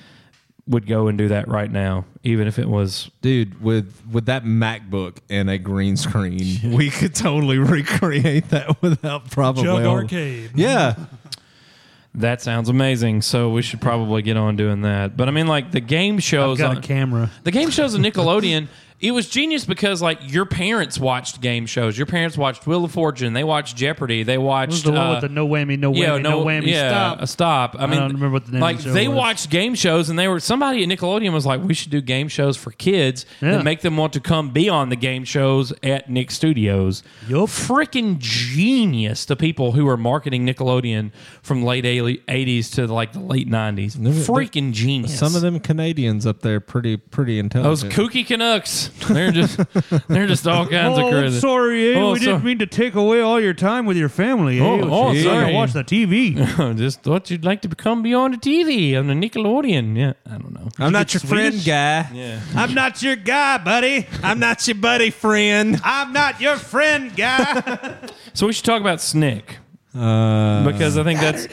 go and do that right now, even if it was... Dude, with that MacBook and a green screen, we could totally recreate that without probably... Jug Arcade. Yeah. That sounds amazing. So we should probably get on doing that. But I mean, like the game shows... I've got a camera. The game shows on Nickelodeon... It was genius because, like, your parents watched game shows. Your parents watched Wheel of Fortune. They watched Jeopardy. They watched... the one with the no whammy, no whammy, stop. I mean, don't remember what the name like, of the show they was. watched game shows, and somebody at Nickelodeon was like, we should do game shows for kids and make them want to come be on the game shows at Nick Studios. Yup. Freaking genius to people who are marketing Nickelodeon from late 80s to, like, the late 90s. Freaking genius. Some of them Canadians up there pretty intelligent. Those kooky Canucks. They're just all kinds of crazy. Sorry, we didn't mean to take away all your time with your family. Sorry. Watch the TV. Just thought you'd like to become beyond the TV on the Nickelodeon. Yeah, I don't know. I'm not your friend, guy. Yeah. I'm not your guy, buddy. I'm not your buddy, friend. I'm not your friend, guy. So we should talk about Snick because I think that's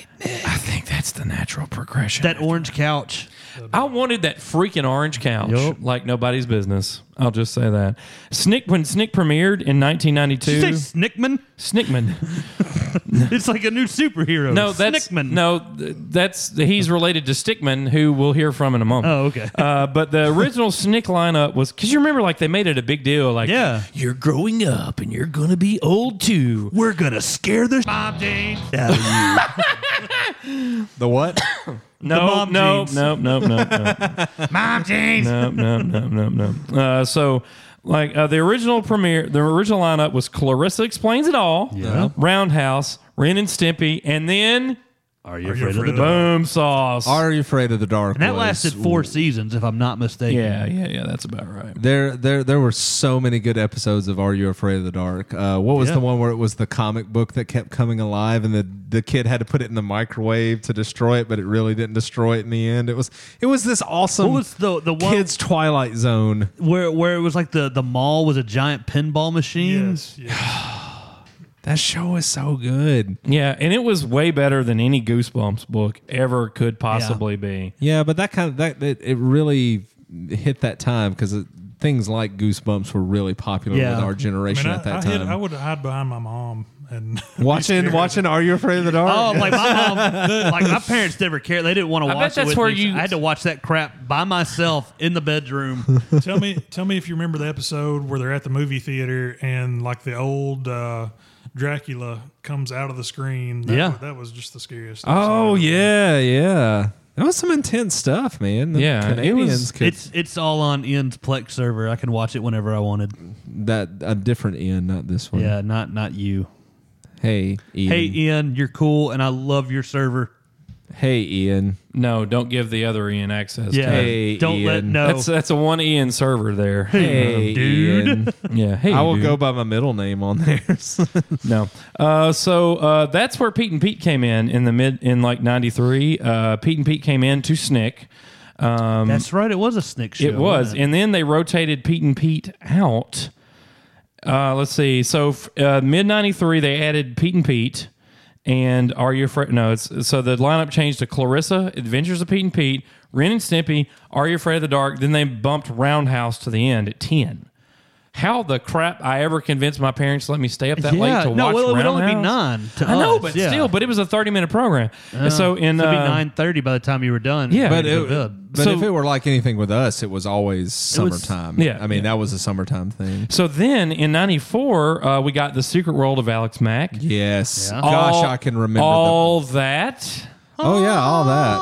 the natural progression. That orange couch. I wanted that freaking orange couch like nobody's business. I'll just say that. When Snick premiered in 1992. Did you say Snickman? Snickman. It's like a new superhero. No, that's Snickman. No, he's related to Stickman, who we'll hear from in a moment. Oh, okay. But the original Snick lineup was, because you remember, like, they made it a big deal. Like, you're growing up and you're gonna be old too. We're gonna scare the Mom Jane out of you. The what? No. Mom jeans. No. So, like, the original lineup was Clarissa Explains It All, Roundhouse, Ren and Stimpy, and then Are You Afraid of the Dark? Boom Sauce. Are You Afraid of the Dark? And that lasted 4 seasons, if I'm not mistaken. Yeah, that's about right. There were so many good episodes of Are You Afraid of the Dark? What was the one where it was the comic book that kept coming alive, and the kid had to put it in the microwave to destroy it, but it really didn't destroy it in the end? It was this awesome. What was the one Kids Twilight Zone where it was like the mall was a giant pinball machine? Yes. That show is so good. Yeah, and it was way better than any Goosebumps book ever could possibly be. Yeah, but it really hit that time because things like Goosebumps were really popular with our generation at that time. I would hide behind my mom and watching Are You Afraid of the Dark? Oh, like my mom, like my parents never cared. They didn't want to watch it with me. I had to watch that crap by myself in the bedroom. Tell me if you remember the episode where they're at the movie theater and like the old Dracula comes out of the screen. That was just the scariest. Oh yeah. That was some intense stuff, man. The Canadians it's all on Ian's Plex server. I can watch it whenever I wanted. That a different Ian, not this one. Yeah, not you. Hey, Ian. Hey, Ian, you're cool, and I love your server. Hey, Ian. No, don't give the other Ian access. Yeah, hey, don't Ian. That's a one Ian server there. Hey, dude. Ian. Yeah, hey, I will dude. go by my middle name on theirs. No. So that's where Pete and Pete came in like 93. Pete and Pete came in to Snick. That's right. It was a Snick show. It was. wasn't it? And then they rotated Pete and Pete out. Let's see. So mid 93, they added Pete and Pete. And Are You Afraid? No, so the lineup changed to Clarissa, Adventures of Pete and Pete, Ren and Stimpy, Are You Afraid of the Dark? Then they bumped Roundhouse to the end at 10. How the crap I ever convinced my parents to let me stay up that late to watch Roundhouse? It would only be 9 to I know, us, but yeah. still, but it was a 30-minute program. So it'd be 9:30 by the time you were done. Yeah. But So- if it were like anything with us, it was always summertime. yeah, I mean, yeah. that was a summertime thing. So then in 94, we got The Secret World of Alex Mack. Yes. Yeah. Gosh, I can remember all that. Oh, yeah, all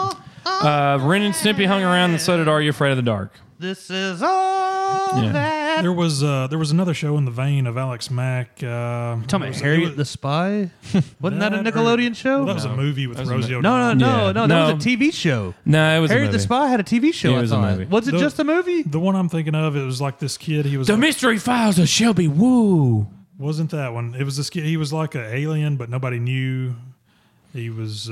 that. Ren and Stimpy hung around, and so did Are You Afraid of the Dark? This is all Yeah. that. There was another show in the vein of Alex Mack. Talking about Harriet the Spy? Wasn't that a Nickelodeon show? Well, that was a movie with Rosie no, O'Donnell. that No. was a TV show. No, it was Harriet a the movie. Spy had a TV show. It was a I thought. movie. Was it just a movie? The one I'm thinking of, it was like this kid. He was The Mystery Files of Shelby Woo. wasn't that one. It was this kid. He was like an alien, but nobody knew. He was.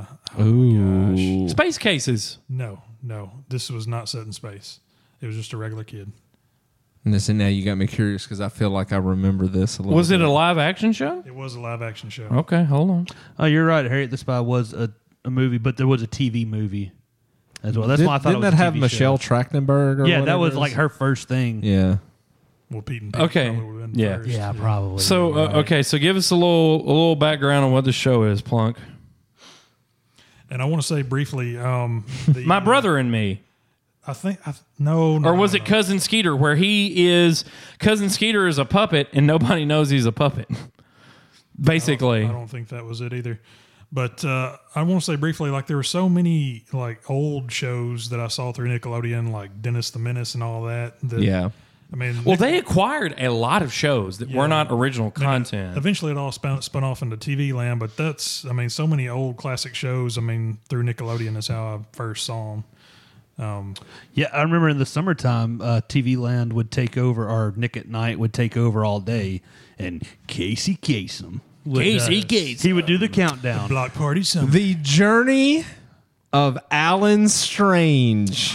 Ooh. Space Cases. No. This was not set in space. It was just a regular kid. And now you got me curious because I feel like I remember this a little Was bit. it a live action show? It was a live action show. Okay, hold on. Oh, you're right. Harriet the Spy was a movie, but there was a TV movie as well. That's why I thought Didn't it was that a have TV Michelle show. Trachtenberg or Yeah, that whatever was it like is? her first thing. Yeah. Well, Pete and Pete Okay. probably would have been Yeah. first. Yeah, probably. So, okay, so give us a little background on what the show is, Plunk. And I want to say briefly, My Brother and Me. I think no, Or was no, it Cousin Skeeter, where Cousin Skeeter is a puppet and nobody knows he's a puppet? Basically. I don't think that was it either. But I want to say briefly, like there were so many like old shows that I saw through Nickelodeon, like Dennis the Menace and all that. Yeah. I mean, Well, they acquired a lot of shows that were not original content. Eventually, it all spun off into TV land. But so many old classic shows. I mean, through Nickelodeon is how I first saw them. Yeah, I remember in the summertime, TV Land would take over, or Nick at Night would take over all day, and Casey Kasem. He would do the countdown. Block Party Summer. The Journey of Alan Strange.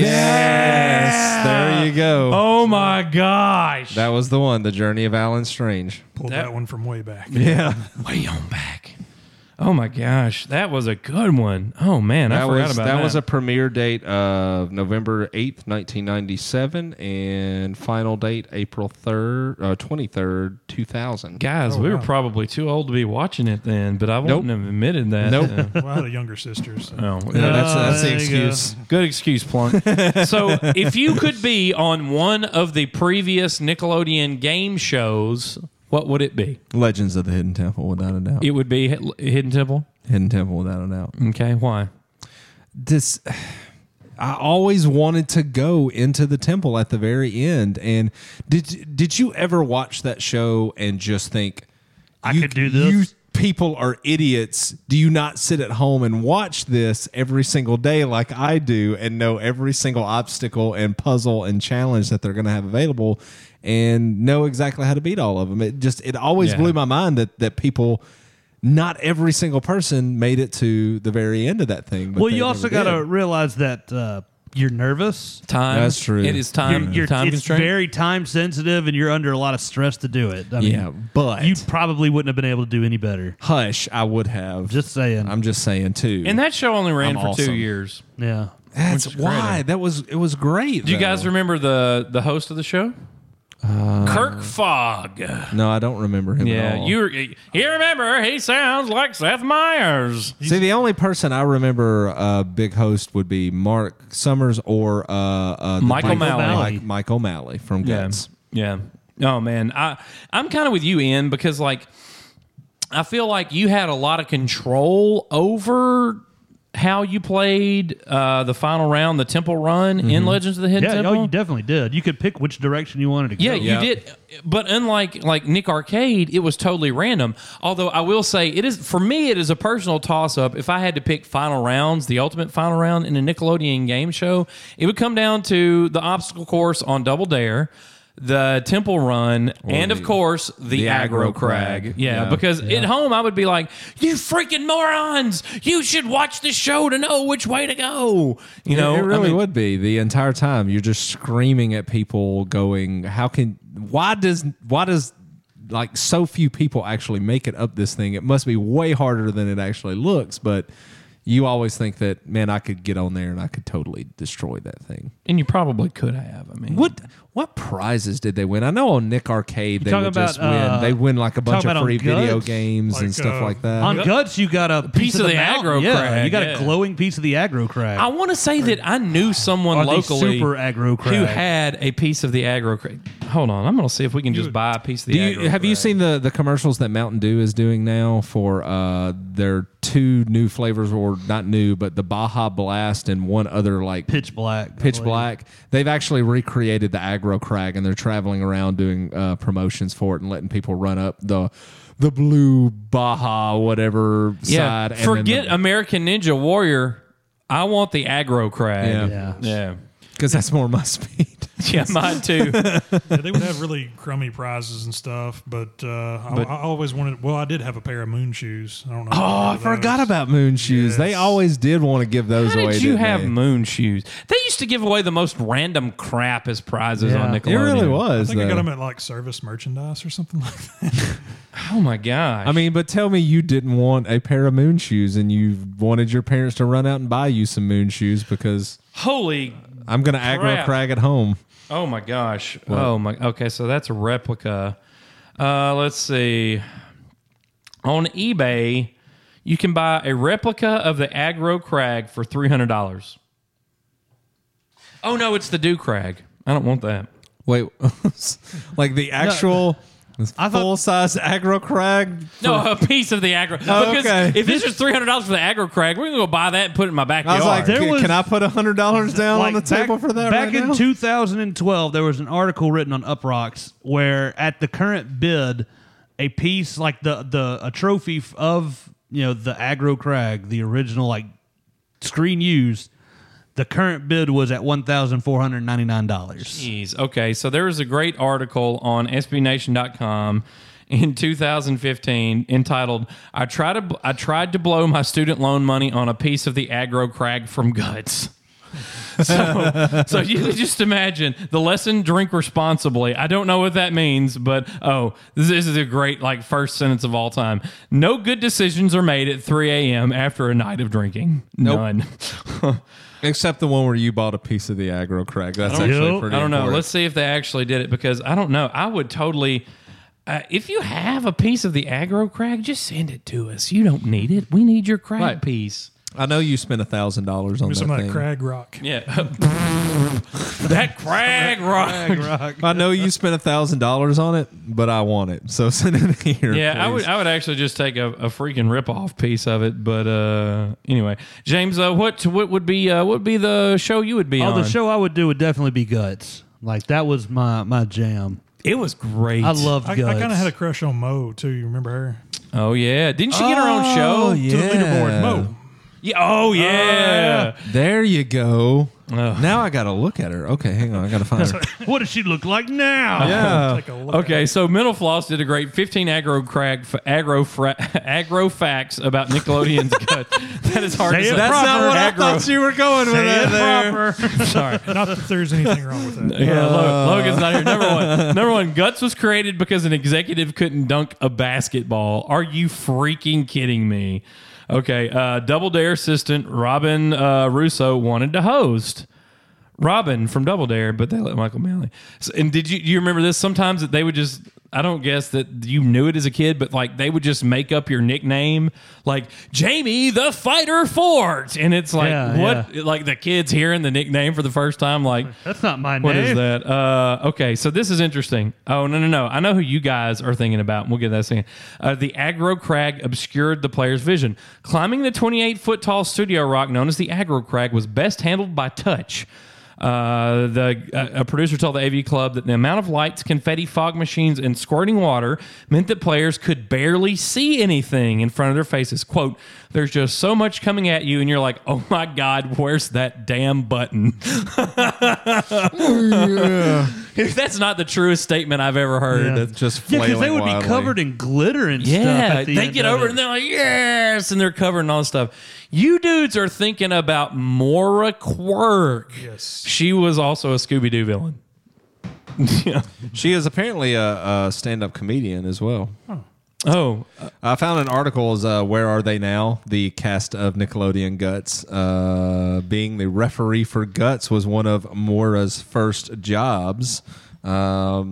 Yes. There you go. Oh my gosh. That was the one, The Journey of Alan Strange. Pulled that one from way back. Yeah. Way on back. Oh my gosh. That was a good one. Oh man, I forgot about that. That was a premiere date of November 8th, 1997, and final date April 23rd, 2000. Guys, we were probably too old to be watching it then, but I wouldn't have admitted that. Nope. Well, I had a younger sister. So. Oh, Yeah, that's the there you go. excuse. good excuse, Plunk. So, if you could be on one of the previous Nickelodeon game shows, what would it be? Legends of the Hidden Temple, without a doubt. It would be Hidden Temple. Hidden Temple, without a doubt. Okay, why? I always wanted to go into the temple at the very end. And did you ever watch that show and just think, I could do this? You people are idiots. Do you not sit at home and watch this every single day like I do and know every single obstacle and puzzle and challenge that they're going to have available and know exactly how to beat all of them? It always blew my mind that people, not every single person made it to the very end of that thing. But Well, they you also never got to did. realize that you're nervous. Time. That's true. It is time. Time It's constraint. very time sensitive, and you're under a lot of stress to do it. I mean, but you probably wouldn't have been able to do any better. Hush, I would have. Just saying. I'm just saying too. And that show only ran I'm for 2 awesome. years. Yeah. That's Which is why great. it was great. Do you guys remember the host of the show? Kirk Fogg. No, I don't remember him. Yeah, at all. you remember? He sounds like Seth Meyers. See, the only person I remember big host would be Mark Summers or Mike O'Malley. Mike O'Malley from Guts. Yeah. Oh man, I'm kind of with you, Ian, because like I feel like you had a lot of control over how you played the final round, the Temple Run in Legends of the Hidden Temple. Yeah, you definitely did. You could pick which direction you wanted to go. Yeah, you did. But unlike Nick Arcade, it was totally random. Although I will say, it is for me, it is a personal toss-up. If I had to pick final rounds, the ultimate final round in a Nickelodeon game show, it would come down to the obstacle course on Double Dare, the Temple Run, and of course the Aggro Crag. Yeah, because at home I would be like, "You freaking morons! You should watch the show to know which way to go." You know, it really would be the entire time. You're just screaming at people, going, why does like so few people actually make it up this thing? It must be way harder than it actually looks." But you always think that, man, I could get on there and I could totally destroy that thing. And you probably could have. I mean, what prizes did they win? I know on Nick Arcade they talking would just about, win. They win like a bunch talking of about free on video Guts? games and stuff like that. On Guts, you got a piece of the mountain. Aggro Yeah, Crag, you got yeah. a glowing piece of the Aggro Crag. I want to say that I knew someone Or the locally Super Aggro Crag. who had a piece of the Aggro Crag. Hold on, I'm going to see if we can just buy a piece of the Aggro Have you Crag. seen the commercials that Mountain Dew is doing now for their 2 new flavors, or not new, but the Baja Blast and one other like Pitch Black. Pitch Black? They've actually recreated the Aggro Crag, and they're traveling around doing promotions for it and letting people run up the blue Baja whatever Yeah, side. And forget American Ninja Warrior. I want the Aggro Crag. Yeah. because that's more my speed. Yeah, mine too. Yeah, they would have really crummy prizes and stuff, but I always wanted. Well, I did have a pair of moon shoes. I don't know. Oh, I forgot about moon shoes. Yes. They always did want to give those How away. did you didn't have they? moon shoes? They used to give away the most random crap as prizes on Nickelodeon. It really I was. think I got though. them at like service merchandise or something like that. Oh my gosh. I mean, but tell me you didn't want a pair of moon shoes and you wanted your parents to run out and buy you some moon shoes because holy. I'm going to aggro Crap. crag at home. Oh my gosh. Oh my. Okay, so that's a replica. Let's see. On eBay, you can buy a replica of the Aggro Crag for $300. Oh no, it's the Dew Crag. I don't want that. Wait, like the actual full size aggro crag? No, a piece of the Aggro. Oh, because okay. if this is $300 for the Aggro Crag, we're gonna go buy that and put it in my backyard. I was like, There was- can I put $100 down on the table for that Back right in now? 2012, there was an article written on Uprocks where at the current bid, a piece like a trophy of the Aggro Crag, the original like screen used, the current bid was at $1,499. Jeez. Okay, so there was a great article on SBNation.com in 2015 entitled I tried to blow my student loan money on a piece of the Aggro Crag from Guts. So you can just imagine the lesson: drink responsibly. I don't know what that means, but this is a great first sentence of all time. No good decisions are made at 3 a.m. after a night of drinking. Nope. None. Except the one where you bought a piece of the aggro crag. That's actually pretty I don't know. important. Let's see if they actually did it, because I don't know. I would totally. If you have a piece of the Aggro Crag, just send it to us. You don't need it. We need your crag Right. piece. I know you spent $1,000 on Some that of that thing. crag rock. Yeah. That crag rock. I know you spent $1,000 on it, but I want it. So send it here. Yeah, please. I would actually just take a freaking rip-off piece of it. But anyway, James, what would be the show you would be on? The show I would do would definitely be Guts. Like that was my jam. It was great. I loved I Guts. kind of had a crush on Mo too. You remember her? Oh yeah, didn't she get her own show? yeah. To the leaderboard, Mo. Yeah. Oh yeah. There you go. Now I got to look at her. Okay, hang on. I got to find her. What does she look like now? Yeah. Take a look Okay, so Mental Floss did a great 15 aggro facts about Nickelodeon's gut. That is hard Say to it say. That's not what I Aggro. thought you were going with Say it it there. proper. Sorry. Not that there's anything wrong with that. Yeah, Logan's not here. Number one, Guts was created because an executive couldn't dunk a basketball. Are you freaking kidding me? Okay, Double Dare assistant Robin Russo wanted to host. Robin from Double Dare, but they let Michael Malley. So, and do you remember this? Sometimes that they would just, I don't guess that you knew it as a kid, but like they would just make up your nickname, like Jamie the Fighter Fort, and it's like like the kids hearing the nickname for the first time, like That's not my name. what is that? Okay, so this is interesting. Oh no! I know who you guys are thinking about, and we'll get that second. The Aggro Crag obscured the player's vision. Climbing the 28-foot tall studio rock known as the Aggro Crag was best handled by touch. A producer told the AV Club that the amount of lights, confetti, fog machines, and squirting water meant that players could barely see anything in front of their faces. Quote, there's just so much coming at you, and you're like, oh my God, where's that damn button? That's not the truest statement I've ever heard. Yeah. It's just Yeah, flailing because they would wildly. be covered in glitter and stuff. Yeah, At the they end get of over it. and they're like, yes, and they're covered and all this stuff. You dudes are thinking about Maura Quirk. Yes. She was also a Scooby-Doo villain. Yeah. She is apparently a stand-up comedian as well. Oh, I found an article as Where Are They Now? The cast of Nickelodeon Guts. Being the referee for Guts was one of Maura's first jobs. But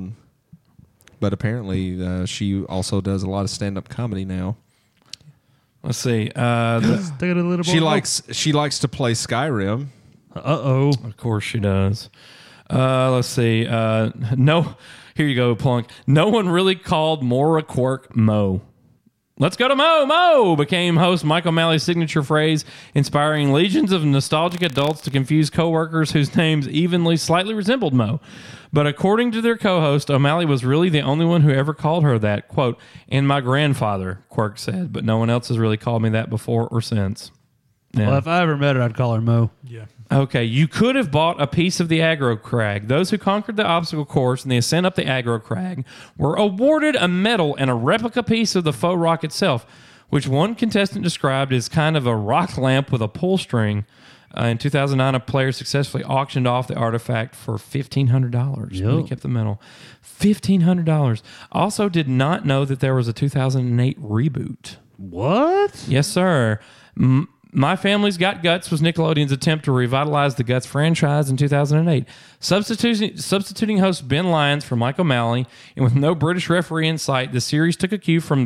apparently she also does a lot of stand-up comedy now. let's see. They got a little She more- likes to play Skyrim. Uh-oh. Of course she does. Let's see. No, here you go, Plunk. No one really called Maura Quirk Mo. Let's go to Mo. Mo became host Michael Malley's signature phrase, inspiring legions of nostalgic adults to confuse coworkers whose names evenly slightly resembled Mo. But according to their co-host, O'Malley was really the only one who ever called her that. Quote, and my grandfather, Quirk said, but no one else has really called me that before or since. Yeah. Well, if I ever met her, I'd call her Mo. Yeah. Okay, you could have bought a piece of the Aggro Crag. Those who conquered the obstacle course and the ascent up the Aggro Crag were awarded a medal and a replica piece of the faux rock itself, which one contestant described as kind of a rock lamp with a pull string. In 2009, a player successfully auctioned off the artifact for $1,500. Yep. But he kept the medal. $1,500. Also did not know that there was a 2008 reboot. What? Yes, sir. My Family's Got Guts was Nickelodeon's attempt to revitalize the Guts franchise in 2008. Substituting host Ben Lyons for Michael Malley, and with no British referee in sight, the series took a cue from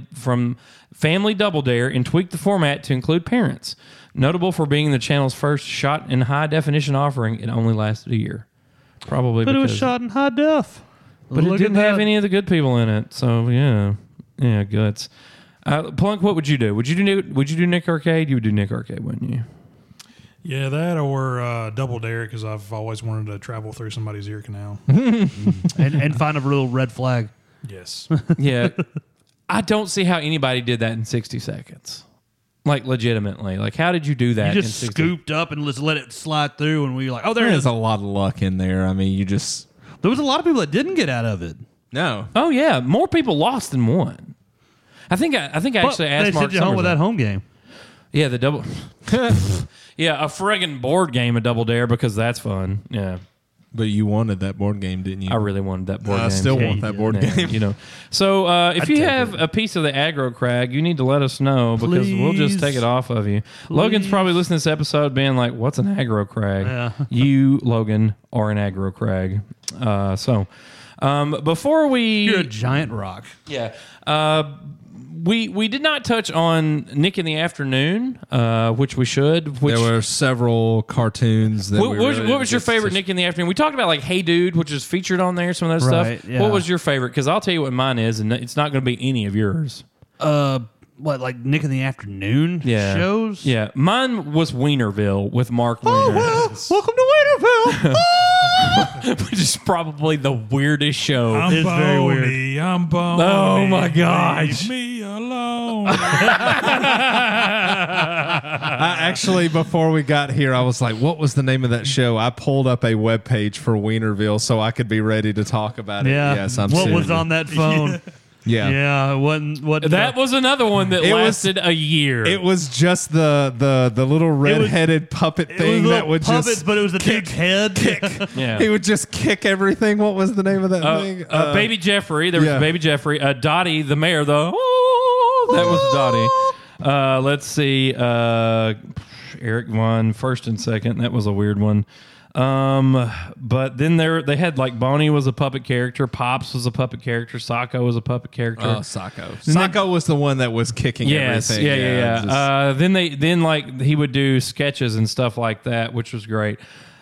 Family Double Dare and tweaked the format to include parents. Notable for being the channel's first shot in high definition offering, it only lasted a year. Probably But it because was shot in high def. but it Look didn't at have that. any of the good people in it. So yeah, Guts. Plunk, what would you do? Would you do Nick Arcade? You would do Nick Arcade, wouldn't you? Yeah, that or Double Dare, because I've always wanted to travel through somebody's ear canal. and find a little red flag. Yes. Yeah, I don't see how anybody did that in 60 seconds. Like legitimately, like how did you do that? You just in 60? scooped up and just let it slide through, and we were like, "Oh, there it There's is." a lot of luck in there. I mean, you just There was a lot of people that didn't get out of it. no. Oh yeah, more people lost than won. I think I But actually asked they Mark sent you home Summers with that home game. Yeah, the double. Yeah, a friggin' board game of Double Dare because that's fun. Yeah, But you wanted that board game, didn't you? I really wanted that board I game. still Yeah, want you that did. board Yeah, game. you know. So if I'd you take have a piece of the Aggro Crag, you need to let us know because we'll just Please. take it off of you. Logan's probably listening to this episode being like, what's an Aggro Crag? Yeah. You, Logan, are an Aggro Crag. Before we... You're a giant rock. Yeah. We did not touch on Nick in the Afternoon, which we should. Which, There were several cartoons that. what was your favorite Nick in the Afternoon? We talked about like Hey Dude, which is featured on there, some of that Right, stuff. yeah. What was your favorite? Because I'll tell you what mine is, and it's not going to be any of yours. What, like Nick in the Afternoon Yeah. shows? Yeah. Mine was Wienerville with Mark Wiener. Oh, well, welcome to Wienerville. Which is probably the weirdest show. I'm It's very weird. bony, I'm bony. Oh, my gosh. Leave me alone. on. Actually, before we got here, I was like, what was the name of that show? I pulled up a webpage for Wienerville so I could be ready to talk about it. Yeah. Yes, I'm what serious. was on that phone? Yeah. Yeah. What That was another one that lasted a year. It was just the little red-headed puppet thing that would puppets, just but it was the dude's head. Yeah. He would just kick everything. What was the name of that thing? Baby Jeffrey. There was yeah. Baby Jeffrey. Dottie, the mayor, that was Dottie. Let's see. Eric won first and second. That was a weird one. But then they had like Bonnie was a puppet character, Pops was a puppet character, Sacco was a puppet character. Oh, Sacco. Sacco was the one that was kicking everything. Yeah. Then like he would do sketches and stuff like that, which was great.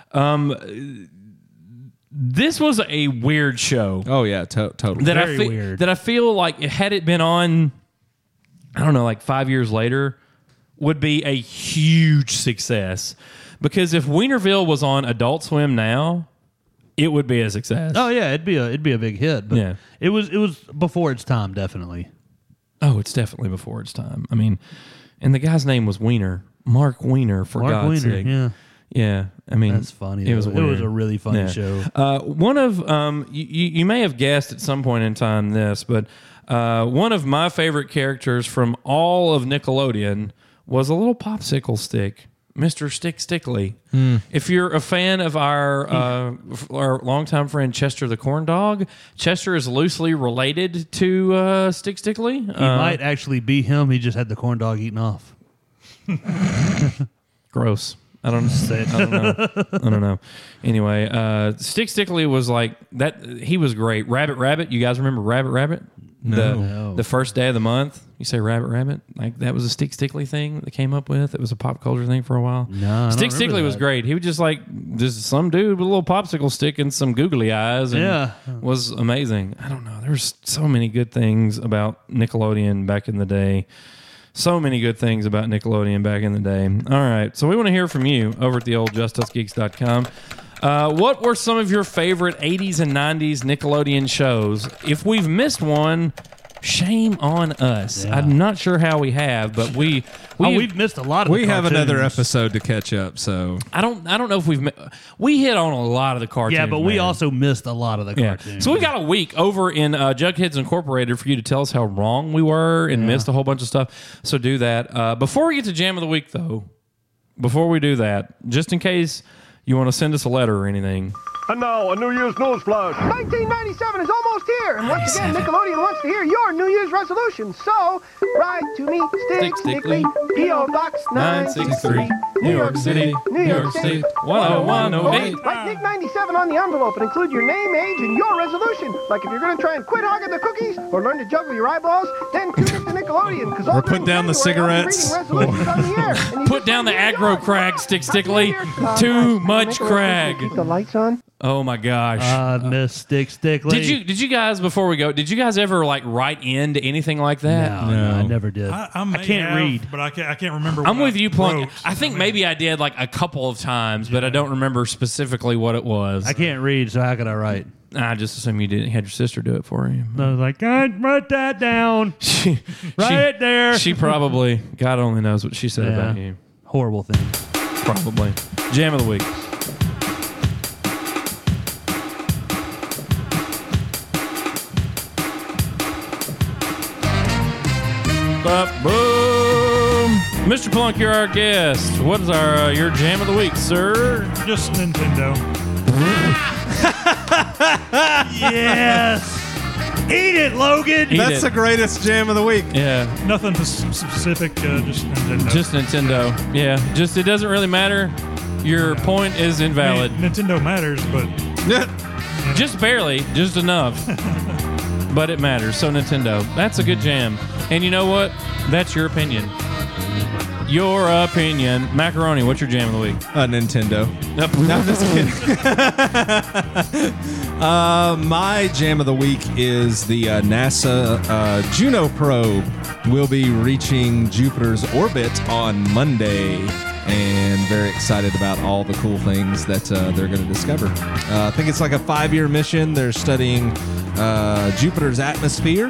This was a weird show. Oh yeah, totally. Weird. That I feel like had it been on, I don't know, like 5 years later, would be a huge success. Because if Wienerville was on Adult Swim now, it would be a success. Oh yeah, it'd be a big hit. But Yeah. it was before its time, definitely. Oh, it's definitely before its time. I mean, and the guy's name was Wiener, Mark Wiener, for God's sake. Yeah. Yeah, I mean, That's funny. It was weird. It was a really funny show. One of you may have guessed at some point in time this, but one of my favorite characters from all of Nickelodeon was a little popsicle stick, Mr. Stick Stickly. If you're a fan of our longtime friend Chester the Corn Dog, Chester is loosely related to Stick Stickly. He might actually be him. He just had the corn dog eaten off. Gross. I don't know. Anyway, Stick Stickly was like that. He was great. Rabbit. You guys remember Rabbit? No. The first day of the month. You say Rabbit. Like that was a Stick Stickly thing that came up with. It was a pop culture thing for a while. No, Stick Stickly was great. He was just like just some dude with a little popsicle stick and some googly eyes. And was amazing. I don't know. There's so many good things about Nickelodeon back in the day. So many good things about Nickelodeon back in the day. All right. So we want to hear from you over at the old JustUsGeeks.com. What were some of your favorite 80s and 90s Nickelodeon shows? If we've missed one, shame on us. Yeah. I'm not sure how we have, but we've missed a lot of We the have another cartoons. episode to catch up, so I don't know if we hit on a lot of the cartoons. Yeah, but we man. also missed a lot of the cartoons. So we got a week over in Jugheads Incorporated for you to tell us how wrong we were and missed a whole bunch of stuff. So do that. Before we get to Jam of the Week, though, before we do that, just in case you want to send us a letter or anything. And now, a New Year's news flash. 1997 is almost here, and once again, Nickelodeon wants to hear your New Year's resolutions. So, write to me, Stick Stickly, P.O. Box 963, New York City, New York State, 10108. Write Nick 97 on the envelope and include your name, age, and your resolution. Like if you're going to try and quit hogging the cookies or learn to juggle your eyeballs, then tune in to Nickelodeon. Or put down the cigarettes. Put down the aggro crag, Stick Stickly. Too much crag. Keep the lights on. Oh my gosh. Miss Stick Stickly. Did you guys, before we go, did you guys ever like write into anything like that? No, I never did. I can't read. but I can't remember. I'm what with you, Plunk. wrote. I think maybe I did like a couple of times, but I don't remember specifically what it was. I can't read, so how could I write? I just assume you did. Had your sister do it for you. I was like, God, write that down. Write it there. She probably, God only knows what she said about you. Horrible thing. Probably. Jam of the Week. Boom. Mr. Plunk, you're our guest. What is your Jam of the Week, sir? Just Nintendo. Yes. Eat it, Logan. Eat that's it. the greatest jam of the week. Yeah. Nothing specific. Just Nintendo. Just Nintendo. Yeah. Just, it doesn't really matter. Your point is invalid. I mean, Nintendo matters, but Just barely. Just enough. But it matters. So Nintendo. That's a good jam. And you know what? That's your opinion. Your opinion. Macaroni, what's your jam of the week? Nintendo. Nope. No, I'm just kidding. My jam of the week is the NASA Juno probe will be reaching Jupiter's orbit on Monday, and very excited about all the cool things that they're going to discover. I think it's like a 5-year mission. They're studying Jupiter's atmosphere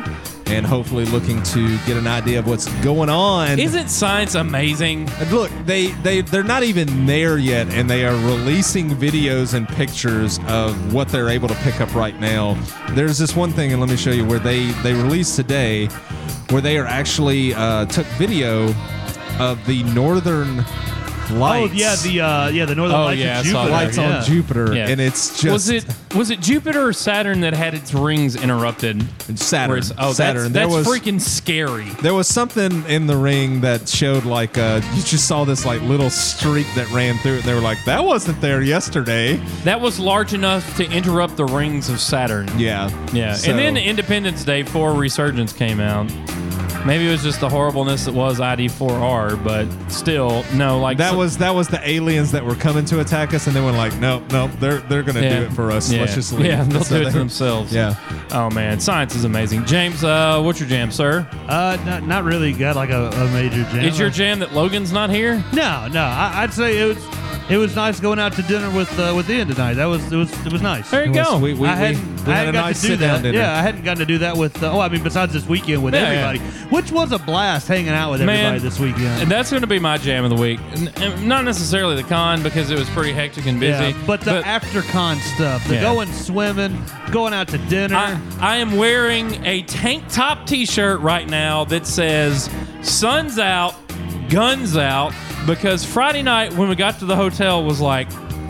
and hopefully looking to get an idea of what's going on. Isn't science amazing? Look, they're not even there yet, and they are releasing videos and pictures of what they're able to pick up right now. There's this one thing, and let me show you, where they released today, where they are actually took video of the northern lights. Oh yeah, the northern lights yeah, of Jupiter. Lights on Jupiter, Yeah. and it's just was it Jupiter or Saturn that had its rings interrupted? Saturn. Saturn. That's freaking scary. There was something in the ring that showed like you just saw this like little streak that ran through it. And they were like, that wasn't there yesterday. That was large enough to interrupt the rings of Saturn. Yeah. So. And then Independence Day 4 Resurgence came out. Maybe it was just the horribleness that was ID4R, but still, no. Like that was the aliens that were coming to attack us, and they were like, nope, they're gonna do it for us. Yeah. Let's just leave. Yeah, they'll do it to themselves. Yeah. Oh man, science is amazing. James, what's your jam, sir? Not really got like a major jam. Is your jam that Logan's not here? No. I'd say it was nice going out to dinner with Ian tonight. It was nice. There you go. We had a nice sit-down dinner. Yeah, I hadn't gotten to do that with. besides this weekend with everybody, which was a blast hanging out with everybody this weekend. And that's going to be my jam of the week. And not necessarily the con because it was pretty hectic and busy. Yeah, but the after con stuff, the going swimming, going out to dinner. I am wearing a tank top T-shirt right now that says "Sun's out, guns out." Because Friday night when we got to the hotel was like,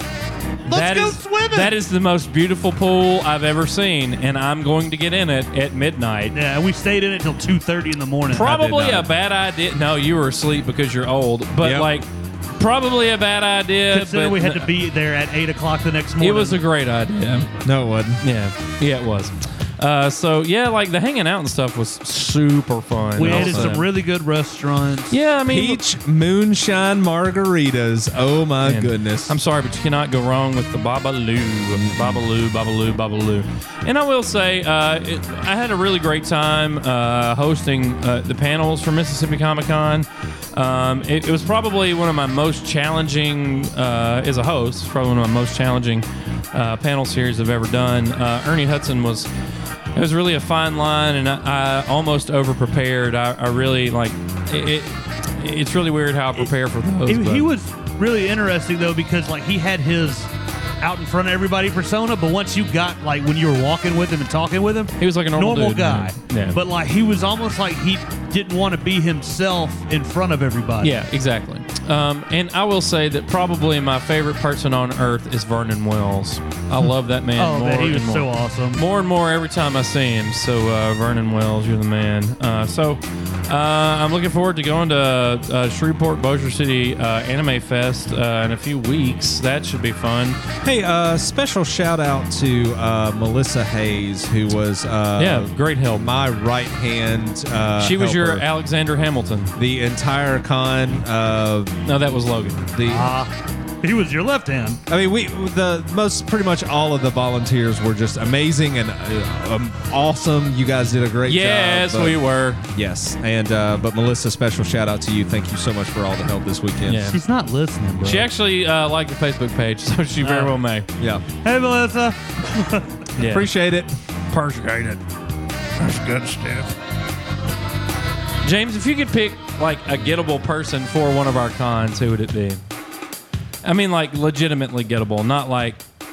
Let's go swimming. That is the most beautiful pool I've ever seen, and I'm going to get in it at midnight. Yeah, and we stayed in it till 2:30 in the morning. Probably a bad idea. No, you were asleep because you're old. But probably a bad idea. Considering we had to be there at 8 o'clock the next morning. It was a great idea. No, it wasn't. Yeah, it was. Like the hanging out and stuff was super fun. We ate at some really good restaurants. Yeah, I mean, peach moonshine margaritas. Oh my goodness! I'm sorry, but you cannot go wrong with the Babalu. And I will say, I had a really great time hosting the panels for Mississippi Comic Con. It was probably one of my most challenging as a host. Probably one of my most challenging panel series I've ever done. Ernie Hudson was. It was really a fine line, and I almost over-prepared. I really, like, it's really weird how I prepare for those. He was really interesting, though, because, like, he had his out in front of everybody persona, but once you got, like, when you were walking with him and talking with him, he was like a normal dude, guy. Yeah. But, like, he was almost like he didn't want to be himself in front of everybody. Yeah, exactly. And I will say that probably my favorite person on earth is Vernon Wells. I love that man. Oh, man, he was so awesome. More and more every time I see him. So, Vernon Wells, you're the man. I'm looking forward to going to Shreveport Bossier City Anime Fest in a few weeks. That should be fun. Hey, special shout out to Melissa Hayes, who was great help. My right hand. She was your helper. Alexander Hamilton. The entire con. No, that was Logan. He was your left hand. I mean, pretty much all of the volunteers were just amazing and awesome. You guys did a great job. Yes, we were. Yes, and but Melissa, special shout out to you. Thank you so much for all the help this weekend. Yeah. She's not listening, bro. She actually liked the Facebook page, so she very well may. Yeah. Hey, Melissa. Yeah. Appreciate it. Appreciate it. That's good stuff. James, if you could pick like a gettable person for one of our cons, who would it be? I mean, like legitimately gettable, not like,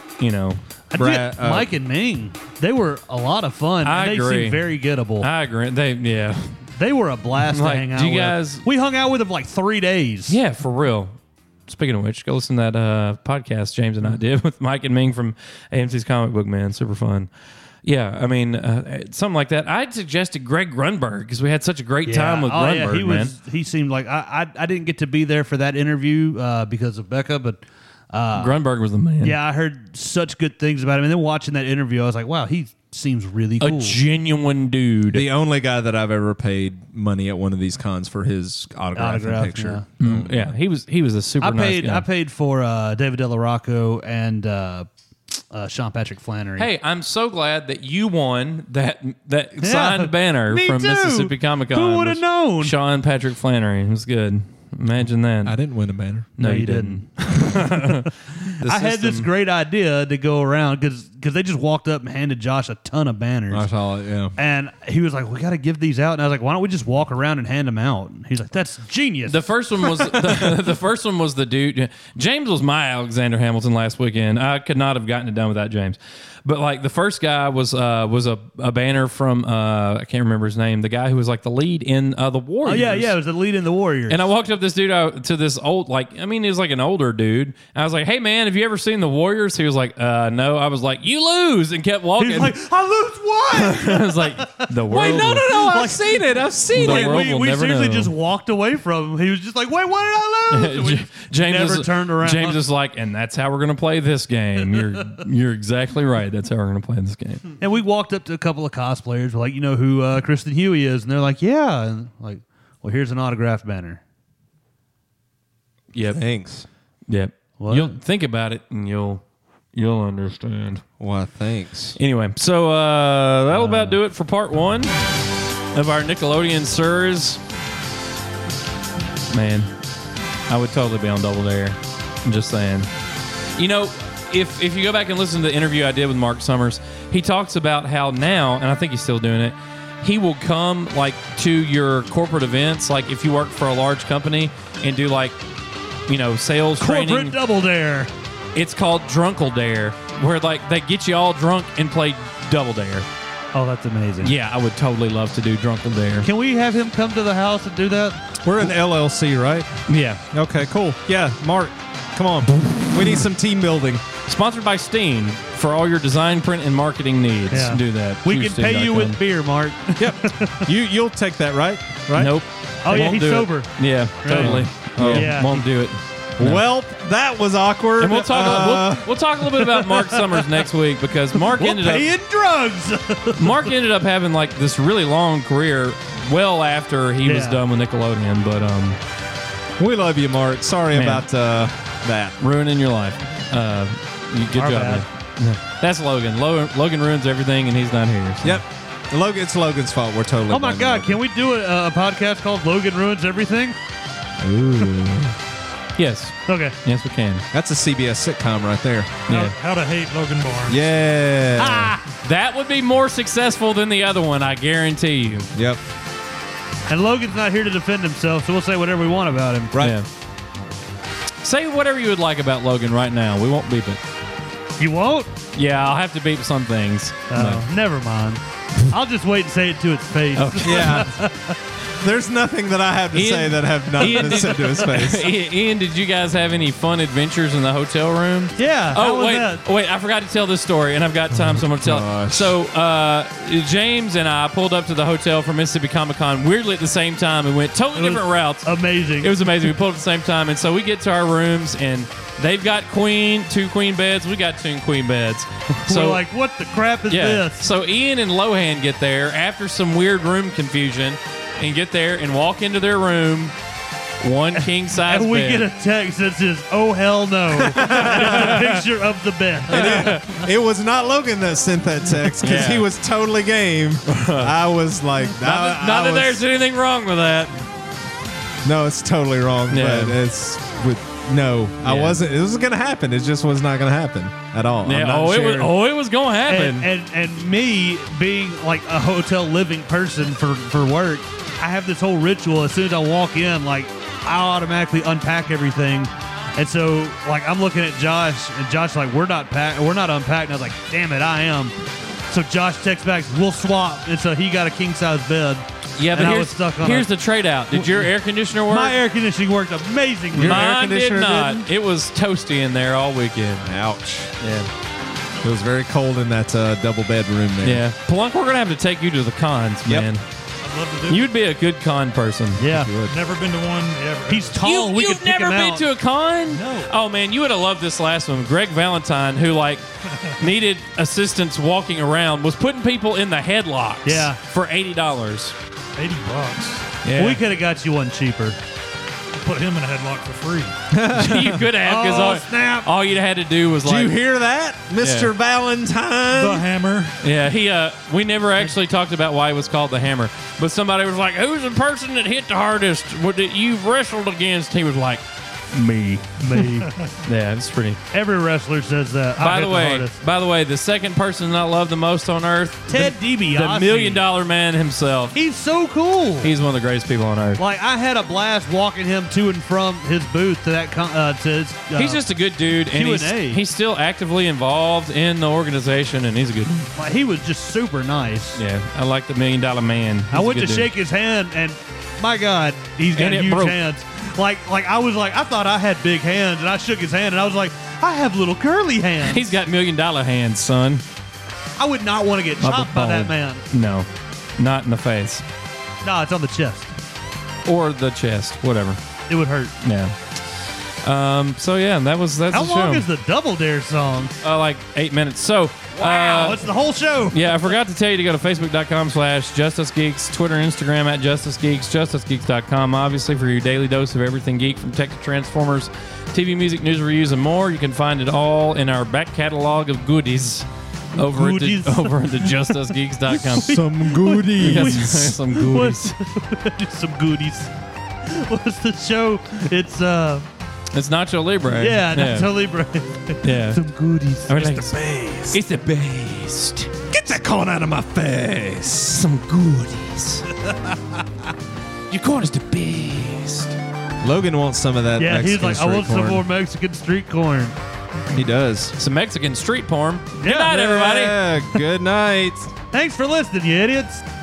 Mike and Ming. They were a lot of fun. I agree. They seemed very gettable. I agree. They were a blast to hang out do you guys, with. We hung out with them like 3 days. Yeah, for real. Speaking of which, go listen to that podcast James and I did with Mike and Ming from AMC's Comic Book Man. Super fun. Yeah, I mean, something like that. I'd suggested Greg Grunberg because we had such a great time with Grunberg, man. He seemed like I didn't get to be there for that interview because of Becca, but Grunberg was the man. Yeah, I heard such good things about him. And then watching that interview, I was like, wow, he seems really cool. A genuine dude. The only guy that I've ever paid money at one of these cons for his autograph and picture. Yeah. He was a super nice guy. I paid for David Delarocco and Sean Patrick Flannery. Hey, I'm so glad that you won that signed banner from too. Mississippi Comic Con. Who would have known? Sean Patrick Flannery. It was good. Imagine that. I didn't win a banner. No, you didn't. I had this great idea to go around because they just walked up and handed Josh a ton of banners. I saw it, yeah. And he was like, we got to give these out. And I was like, why don't we just walk around and hand them out? And he's like, that's genius. The first one was the first one was the dude. James was my Alexander Hamilton last weekend. I could not have gotten it done without James. But like the first guy was a banner from I can't remember his name. The guy who was like the lead in the Warriors. Oh yeah, it was the lead in the Warriors. And I walked up this dude to this old he was like an older dude. I was like, hey man, have you ever seen the Warriors? He was like, no. I was like, you lose, and kept walking. He's like, I lose what? I was like, the world. Wait, no. I've seen it. The world will we never seriously know. just walked away from him. He was just like, wait, what did I lose? And we James never turned around. James is like, and that's how we're going to play this game. You're exactly right. That's how we're going to play this game. And we walked up to a couple of cosplayers. We're like, you know who Kristen Huey is? And they're like, yeah. And like, well, here's an autographed banner. Yep. Thanks. Yep. What? You'll think about it and you'll understand. Well, thanks. Anyway, so that'll about do it for part one of our Nickelodeon Sirs. Man, I would totally be on Double Dare. I'm just saying. You know, if you go back and listen to the interview I did with Mark Summers, he talks about how now, and I think he's still doing it, he will come like to your corporate events, like if you work for a large company and do like, you know, sales Corporate training. Double Dare. It's called Drunkle Dare, where like they get you all drunk and play Double Dare. Oh, that's amazing. Yeah, I would totally love to do Drunkle Dare. Can we have him come to the house and do that? We're an LLC, right? Yeah. Okay, cool. Yeah, Mark, come on. We need some team building. Sponsored by Steen for all your design, print, and marketing needs. Yeah. Do that. We can pay you with beer, Mark. Yep. You'll take that, right? Right? Nope. Oh, yeah, Won't he's do it. sober. Yeah, totally. Oh. Yeah. Won't do it. Well, that was awkward. And we'll talk. We'll talk a little bit about Mark Summers next week because Mark ended Paying drugs. Mark ended up having like this really long career well after he was Yeah. done with Nickelodeon, but we love you, Mark. Sorry Man. about that. ruining your life. Good Our job, bad. man. That's Logan. Logan ruins everything, and he's not here. So. Yep. It's Logan's fault. We're totally. Oh my blaming God! Logan. Can we do a podcast called Logan Ruins Everything? Yes. Okay. Yes, we can. That's a CBS sitcom right there. Yeah. How to Hate Logan Barnes. Yeah. That would be more successful than the other one, I guarantee you. Yep. And Logan's not here to defend himself, so we'll say whatever we want about him. Right. Yeah. Say whatever you would like about Logan right now. We won't beep it. You won't? Yeah, I'll have to beep some things. Never mind. I'll just wait and say it to its face. Yeah. There's nothing that I have to Ian- say that have not Ian, been did- said to his face. Ian, did you guys have any fun adventures in the hotel room? Yeah. how Oh was wait, that? wait! I forgot to tell this story, and I've got time, so I'm going to tell it. gosh. So James and I pulled up to the hotel for Mississippi Comic Con weirdly at the same time. We went totally different routes. Amazing. It was amazing. We pulled up at the same time, and so we get to our rooms, and they've got two queen beds. We got two queen beds. So We're like, what the crap is yeah. this? So Ian and Lohan get there after some weird room confusion, and get there and walk into their room, one king size And we bed. get a text that says, "Oh hell no!" It's a picture of the bed. It was not Logan that sent that text because Yeah. he was totally game. I was like, Not that there's anything wrong with that. No, it's totally wrong. Yeah. But it's with no. I Yeah. wasn't. It was going to happen. It just was not going to happen at all. I'm Yeah. not sure. It was going to happen. And me being like a hotel living person for work, I have this whole ritual. As soon as I walk in, like I automatically unpack everything. And so, like, I'm looking at Josh, and Josh's like, we're not unpacked. And I was like, damn it, I am. So Josh texts back, we'll swap. And so he got a king size bed. Yeah, but and I was stuck on here's a- the trade out. Did your air conditioner work? My air conditioning worked amazingly. Your air Mine did conditioner not. didn't? It was toasty in there all weekend. Ouch. Yeah. It was very cold in that double bedroom there. Yeah. Plunk, we're going to have to take you to the cons, Yep. man. I'd love to do You'd be a good con person. Yeah. it. Never been to one ever. He's tall. we You've could pick never him been out. to a con? No. Oh, man, you would have loved this last one. Greg Valentine, who, like, needed assistance walking around, was putting people in the headlocks Yeah. for $80. $80. Yeah. We could have got you one cheaper. put him in a headlock for free. You could have, because all you'd had to do was Did you hear that, Mr. The Valentine? hammer. Yeah, we never actually talked about why it was called the hammer, but somebody was like, "Who's the person that hit the hardest? What that you've wrestled against?" He was like, "Me." Yeah, it's pretty. Every wrestler says that. By the way, the second person that I love the most on earth, Ted the DiBiase, $1 million man himself. He's so cool. He's one of the greatest people on earth. Like, I had a blast walking him to and from his booth to that. To his, He's just a good dude, and he's still actively involved in the organization, and he's a good dude. Like, he was just super nice. Yeah, I like the $1 million man. I went to shake his hand, and my God, he's got huge hands. Like I was like, I thought I had big hands, and I shook his hand, and I was like, I have little curly hands. He's got $1 million hands, son. I would not want to get chopped by that man. No, not in the face. No, it's on the chest. Or the chest, whatever. It would hurt. Yeah. So yeah, that's How the show. long is the Double Dare song? Like 8 minutes. So wow, it's the whole show. Yeah, I forgot to tell you to go to Facebook.com/JusticeGeeks, Twitter and Instagram @JusticeGeeks, JusticeGeeks.com, obviously, for your daily dose of everything geek, from tech to Transformers, TV, music, news, reviews, and more. You can find it all in our back catalog of goodies over at the JusticeGeeks.com. Some goodies. Some goodies. Some goodies. What's the show? It's Nacho Libre. Yeah, Nacho Libre. Yeah. Some goodies. It's the best. It's the best. Get that corn out of my face. Some goodies. Your corn is the best. Logan wants some of that. Yeah, Mexican he's like, I want street corn. some more Mexican street corn. He does. Some Mexican street porn. Good Yeah. night, everybody. Yeah, good night. Thanks for listening, you idiots.